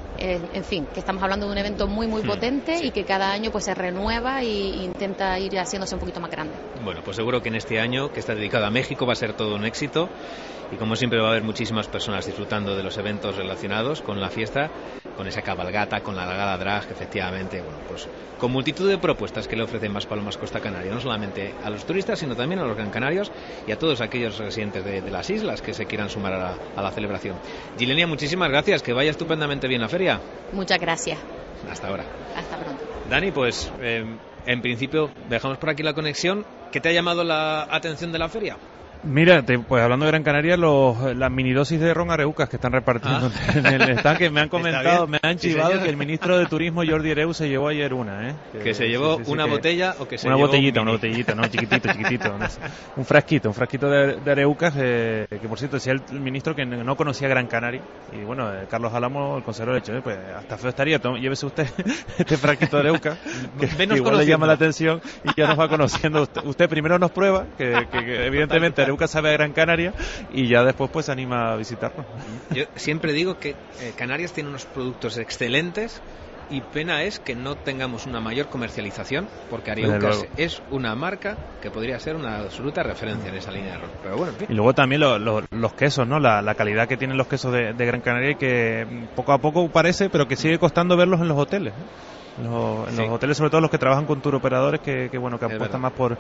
en fin, que estamos hablando de un evento muy potente y que cada año pues se renueva e intenta ir haciéndose un poquito más grande. Bueno, pues seguro que en este año, que está dedicado a México, va a ser todo un éxito, y como siempre va a haber muchísimas personas disfrutando de los eventos relacionados con la fiesta, con esa cabalgata, con la Gala Drag, efectivamente, bueno, pues con multitud de propuestas que le ofrecen Maspalomas Costa Canaria, no solamente a los turistas, sino también a los gran canarios y a todos aquellos residentes de las islas que se quieran sumar a la celebración. Yelenia, muchísimas gracias, que vaya estupendamente bien la feria. Muchas gracias. Hasta ahora. Hasta pronto. Dani, pues en principio dejamos por aquí la conexión. ¿Qué te ha llamado la atención de la feria? Mira, pues hablando de Gran Canaria, las minidosis de ron areucas que están repartiendo en el estanque, me han comentado, me han chivado que el ministro de Turismo, Jordi Hereu, se llevó ayer una, que se llevó una botella o que se una llevó botellita, no, chiquitito, no sé. un frasquito de areucas, que por cierto decía el ministro que no conocía Gran Canaria, y bueno, Carlos Álamo, el consejero, le ha dicho, pues hasta feo estaría, llévese usted este frasquito de areucas, que igual le llama la atención y ya nos va conociendo. Usted primero nos prueba, que evidentemente areucas sabe a Gran Canaria, y ya después pues se anima a visitarnos. Yo siempre digo que Canarias tiene unos productos excelentes, y pena es que no tengamos una mayor comercialización, porque Areucas es una marca que podría ser una absoluta referencia en esa línea de ron. Pero bueno, en fin. Y luego también los quesos, ¿no? La calidad que tienen los quesos de Gran Canaria, y que poco a poco parece, pero que sigue costando verlos en los hoteles, en los hoteles, sobre todo los que trabajan con touroperadores, que apuestan más por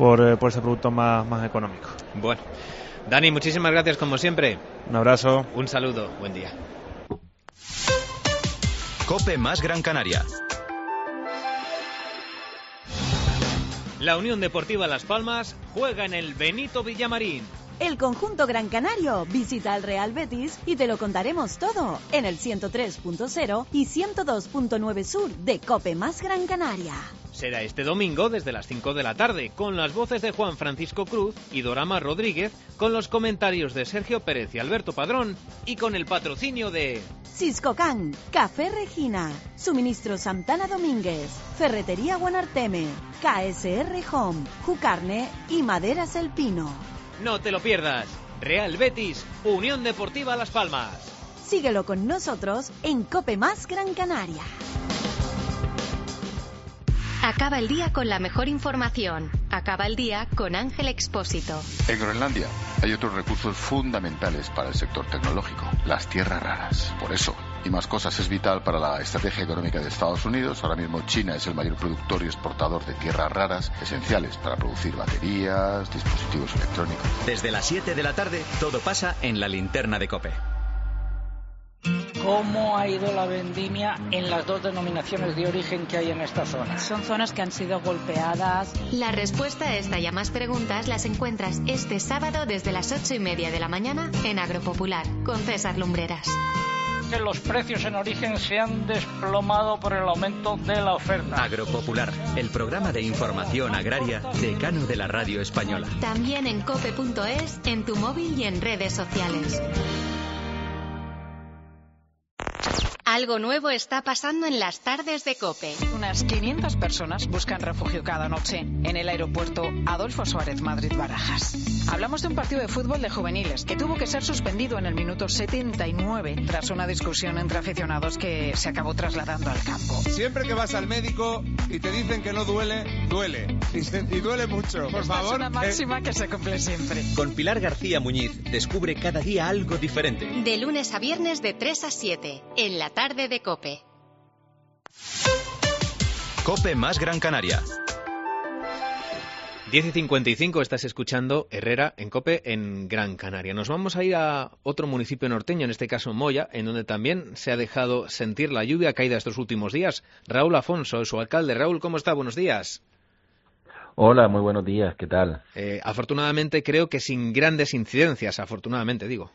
ese producto más económico. Bueno, Dani, muchísimas gracias como siempre. Un abrazo. Un saludo. Buen día. COPE más Gran Canaria. La Unión Deportiva Las Palmas juega en el Benito Villamarín. El conjunto gran canario visita al Real Betis y te lo contaremos todo en el 103.0 y 102.9 sur de COPE más Gran Canaria. Será este domingo desde las 5 de la tarde, con las voces de Juan Francisco Cruz y Dorama Rodríguez, con los comentarios de Sergio Pérez y Alberto Padrón, y con el patrocinio de Siscocan, Café Regina, Suministro Santana Domínguez, Ferretería Guanarteme, KSR Home, Jucarne y Maderas El Pino. No te lo pierdas. Real Betis, Unión Deportiva Las Palmas. Síguelo con nosotros en COPE más Gran Canaria. Acaba el día con la mejor información. Acaba el día con Ángel Expósito. En Groenlandia hay otros recursos fundamentales para el sector tecnológico, las tierras raras. Por eso, y más cosas, es vital para la estrategia económica de Estados Unidos. Ahora mismo China es el mayor productor y exportador de tierras raras, esenciales para producir baterías, dispositivos electrónicos. Desde las 7 de la tarde, todo pasa en la linterna de COPE. ¿Cómo ha ido la vendimia en las dos denominaciones de origen que hay en esta zona? Son zonas que han sido golpeadas. La respuesta a esta y a más preguntas las encuentras este sábado desde las 8:30 de la mañana en Agropopular, con César Lumbreras. Que los precios en origen se han desplomado por el aumento de la oferta. Agropopular, el programa de información agraria decano de la radio española. También en cope.es, en tu móvil y en redes sociales. Algo nuevo está pasando en las tardes de COPE. Unas 500 personas buscan refugio cada noche en el aeropuerto Adolfo Suárez Madrid-Barajas. Hablamos de un partido de fútbol de juveniles que tuvo que ser suspendido en el minuto 79 tras una discusión entre aficionados que se acabó trasladando al campo. Siempre que vas al médico y te dicen que no duele, duele. Y duele mucho. Por favor. Es una máxima que se cumple siempre. Con Pilar García Muñiz descubre cada día algo diferente. De lunes a viernes de 3 a 7 en la tarde de COPE. COPE más Gran Canaria. 10:55 estás escuchando Herrera en COPE en Gran Canaria. Nos vamos a ir a otro municipio norteño, en este caso Moya, en donde también se ha dejado sentir la lluvia caída estos últimos días. Raúl Afonso, su alcalde. Raúl, ¿cómo está? Buenos días. Hola, muy buenos días. ¿Qué tal? Afortunadamente creo que sin grandes incidencias, afortunadamente digo.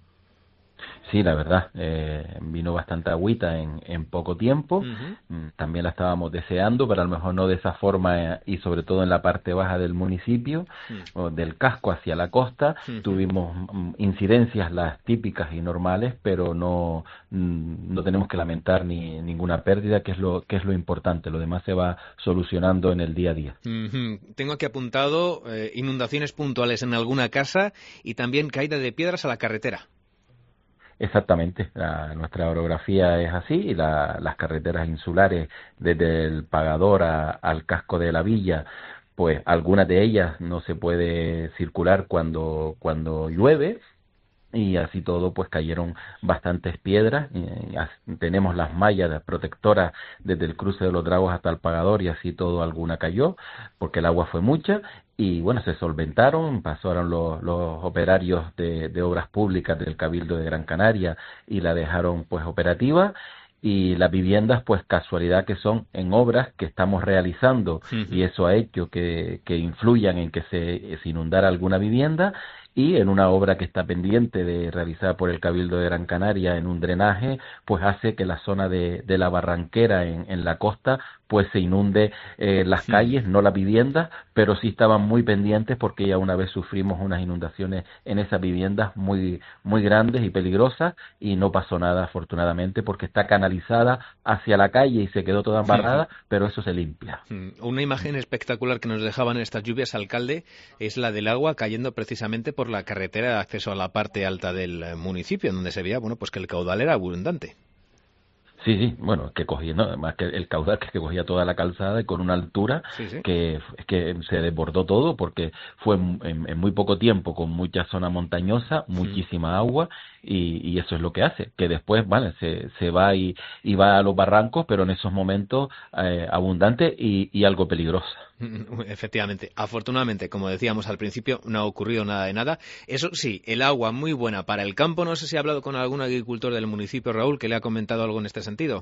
Sí, la verdad, vino bastante agüita en poco tiempo. También la estábamos deseando, pero a lo mejor no de esa forma y sobre todo en la parte baja del municipio, o del casco hacia la costa. Tuvimos incidencias las típicas y normales, pero no tenemos que lamentar ninguna pérdida, que es lo importante. Lo demás se va solucionando en el día a día. Tengo aquí apuntado inundaciones puntuales en alguna casa y también caída de piedras a la carretera. Exactamente, nuestra orografía es así y las carreteras insulares desde el Pagador al casco de la villa, pues algunas de ellas no se puede circular cuando llueve y así todo pues cayeron bastantes piedras. Tenemos las mallas protectoras desde el cruce de los Dragos hasta el Pagador y así todo alguna cayó porque el agua fue mucha. Y bueno, se solventaron, pasaron los operarios de obras públicas del Cabildo de Gran Canaria y la dejaron pues operativa. Y las viviendas, pues casualidad que son en obras que estamos realizando y eso ha hecho que influyan en que se inundara alguna vivienda. Y en una obra que está pendiente de realizar por el Cabildo de Gran Canaria en un drenaje, pues hace que la zona de la Barranquera en la costa pues se inunde las calles, no las viviendas, pero sí estaban muy pendientes porque ya una vez sufrimos unas inundaciones en esas viviendas muy grandes y peligrosas y no pasó nada afortunadamente porque está canalizada hacia la calle y se quedó toda embarrada, pero eso se limpia. Una imagen espectacular que nos dejaban estas lluvias, alcalde, es la del agua cayendo precisamente por la carretera de acceso a la parte alta del municipio, donde se veía pues que el caudal era abundante. Sí, bueno, que cogía, ¿no? Además que el caudal que cogía toda la calzada y con una altura que se desbordó todo porque fue en muy poco tiempo con mucha zona montañosa, muchísima agua y eso es lo que hace, que después, vale, se va y va a los barrancos, pero en esos momentos abundante y algo peligrosa. Efectivamente, afortunadamente, como decíamos al principio, no ha ocurrido nada de nada. Eso sí, el agua muy buena para el campo. No sé si ha hablado con algún agricultor del municipio, Raúl, que le ha comentado algo en este sentido.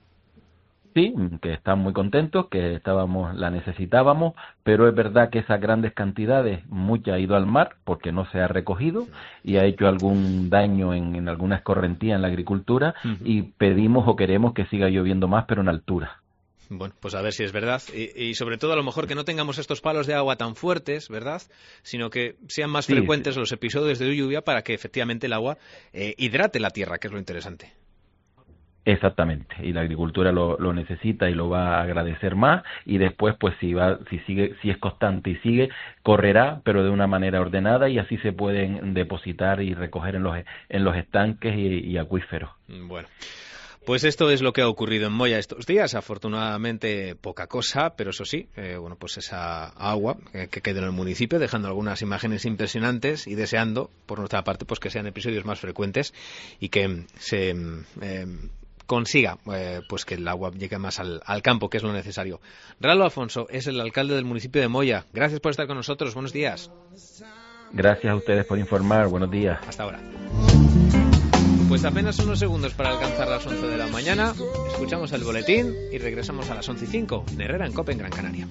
Sí, que están muy contentos, que la necesitábamos, pero es verdad que esas grandes cantidades, mucha ha ido al mar porque no se ha recogido y ha hecho algún daño en alguna escorrentía en la agricultura y pedimos o queremos que siga lloviendo más, pero en altura. Bueno, pues a ver si es verdad y sobre todo a lo mejor que no tengamos estos palos de agua tan fuertes, ¿verdad? Sino que sean más frecuentes los episodios de lluvia para que efectivamente el agua hidrate la tierra, que es lo interesante. Exactamente, y la agricultura lo necesita y lo va a agradecer más y después pues si es constante y sigue, correrá pero de una manera ordenada y así se pueden depositar y recoger en los estanques y acuíferos. Bueno. Pues esto es lo que ha ocurrido en Moya estos días. Afortunadamente poca cosa, pero eso sí, bueno, pues esa agua que queda en el municipio, dejando algunas imágenes impresionantes y deseando, por nuestra parte, pues que sean episodios más frecuentes y que se consiga pues que el agua llegue más al campo, que es lo necesario. Ralo Afonso es el alcalde del municipio de Moya. Gracias por estar con nosotros. Buenos días. Gracias a ustedes por informar. Buenos días. Hasta ahora. Pues apenas unos segundos para alcanzar las 11 de la mañana. Escuchamos el boletín y regresamos a las 11:05 en Herrera en COPE en Gran Canaria.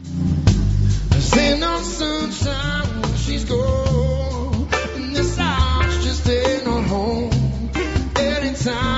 Time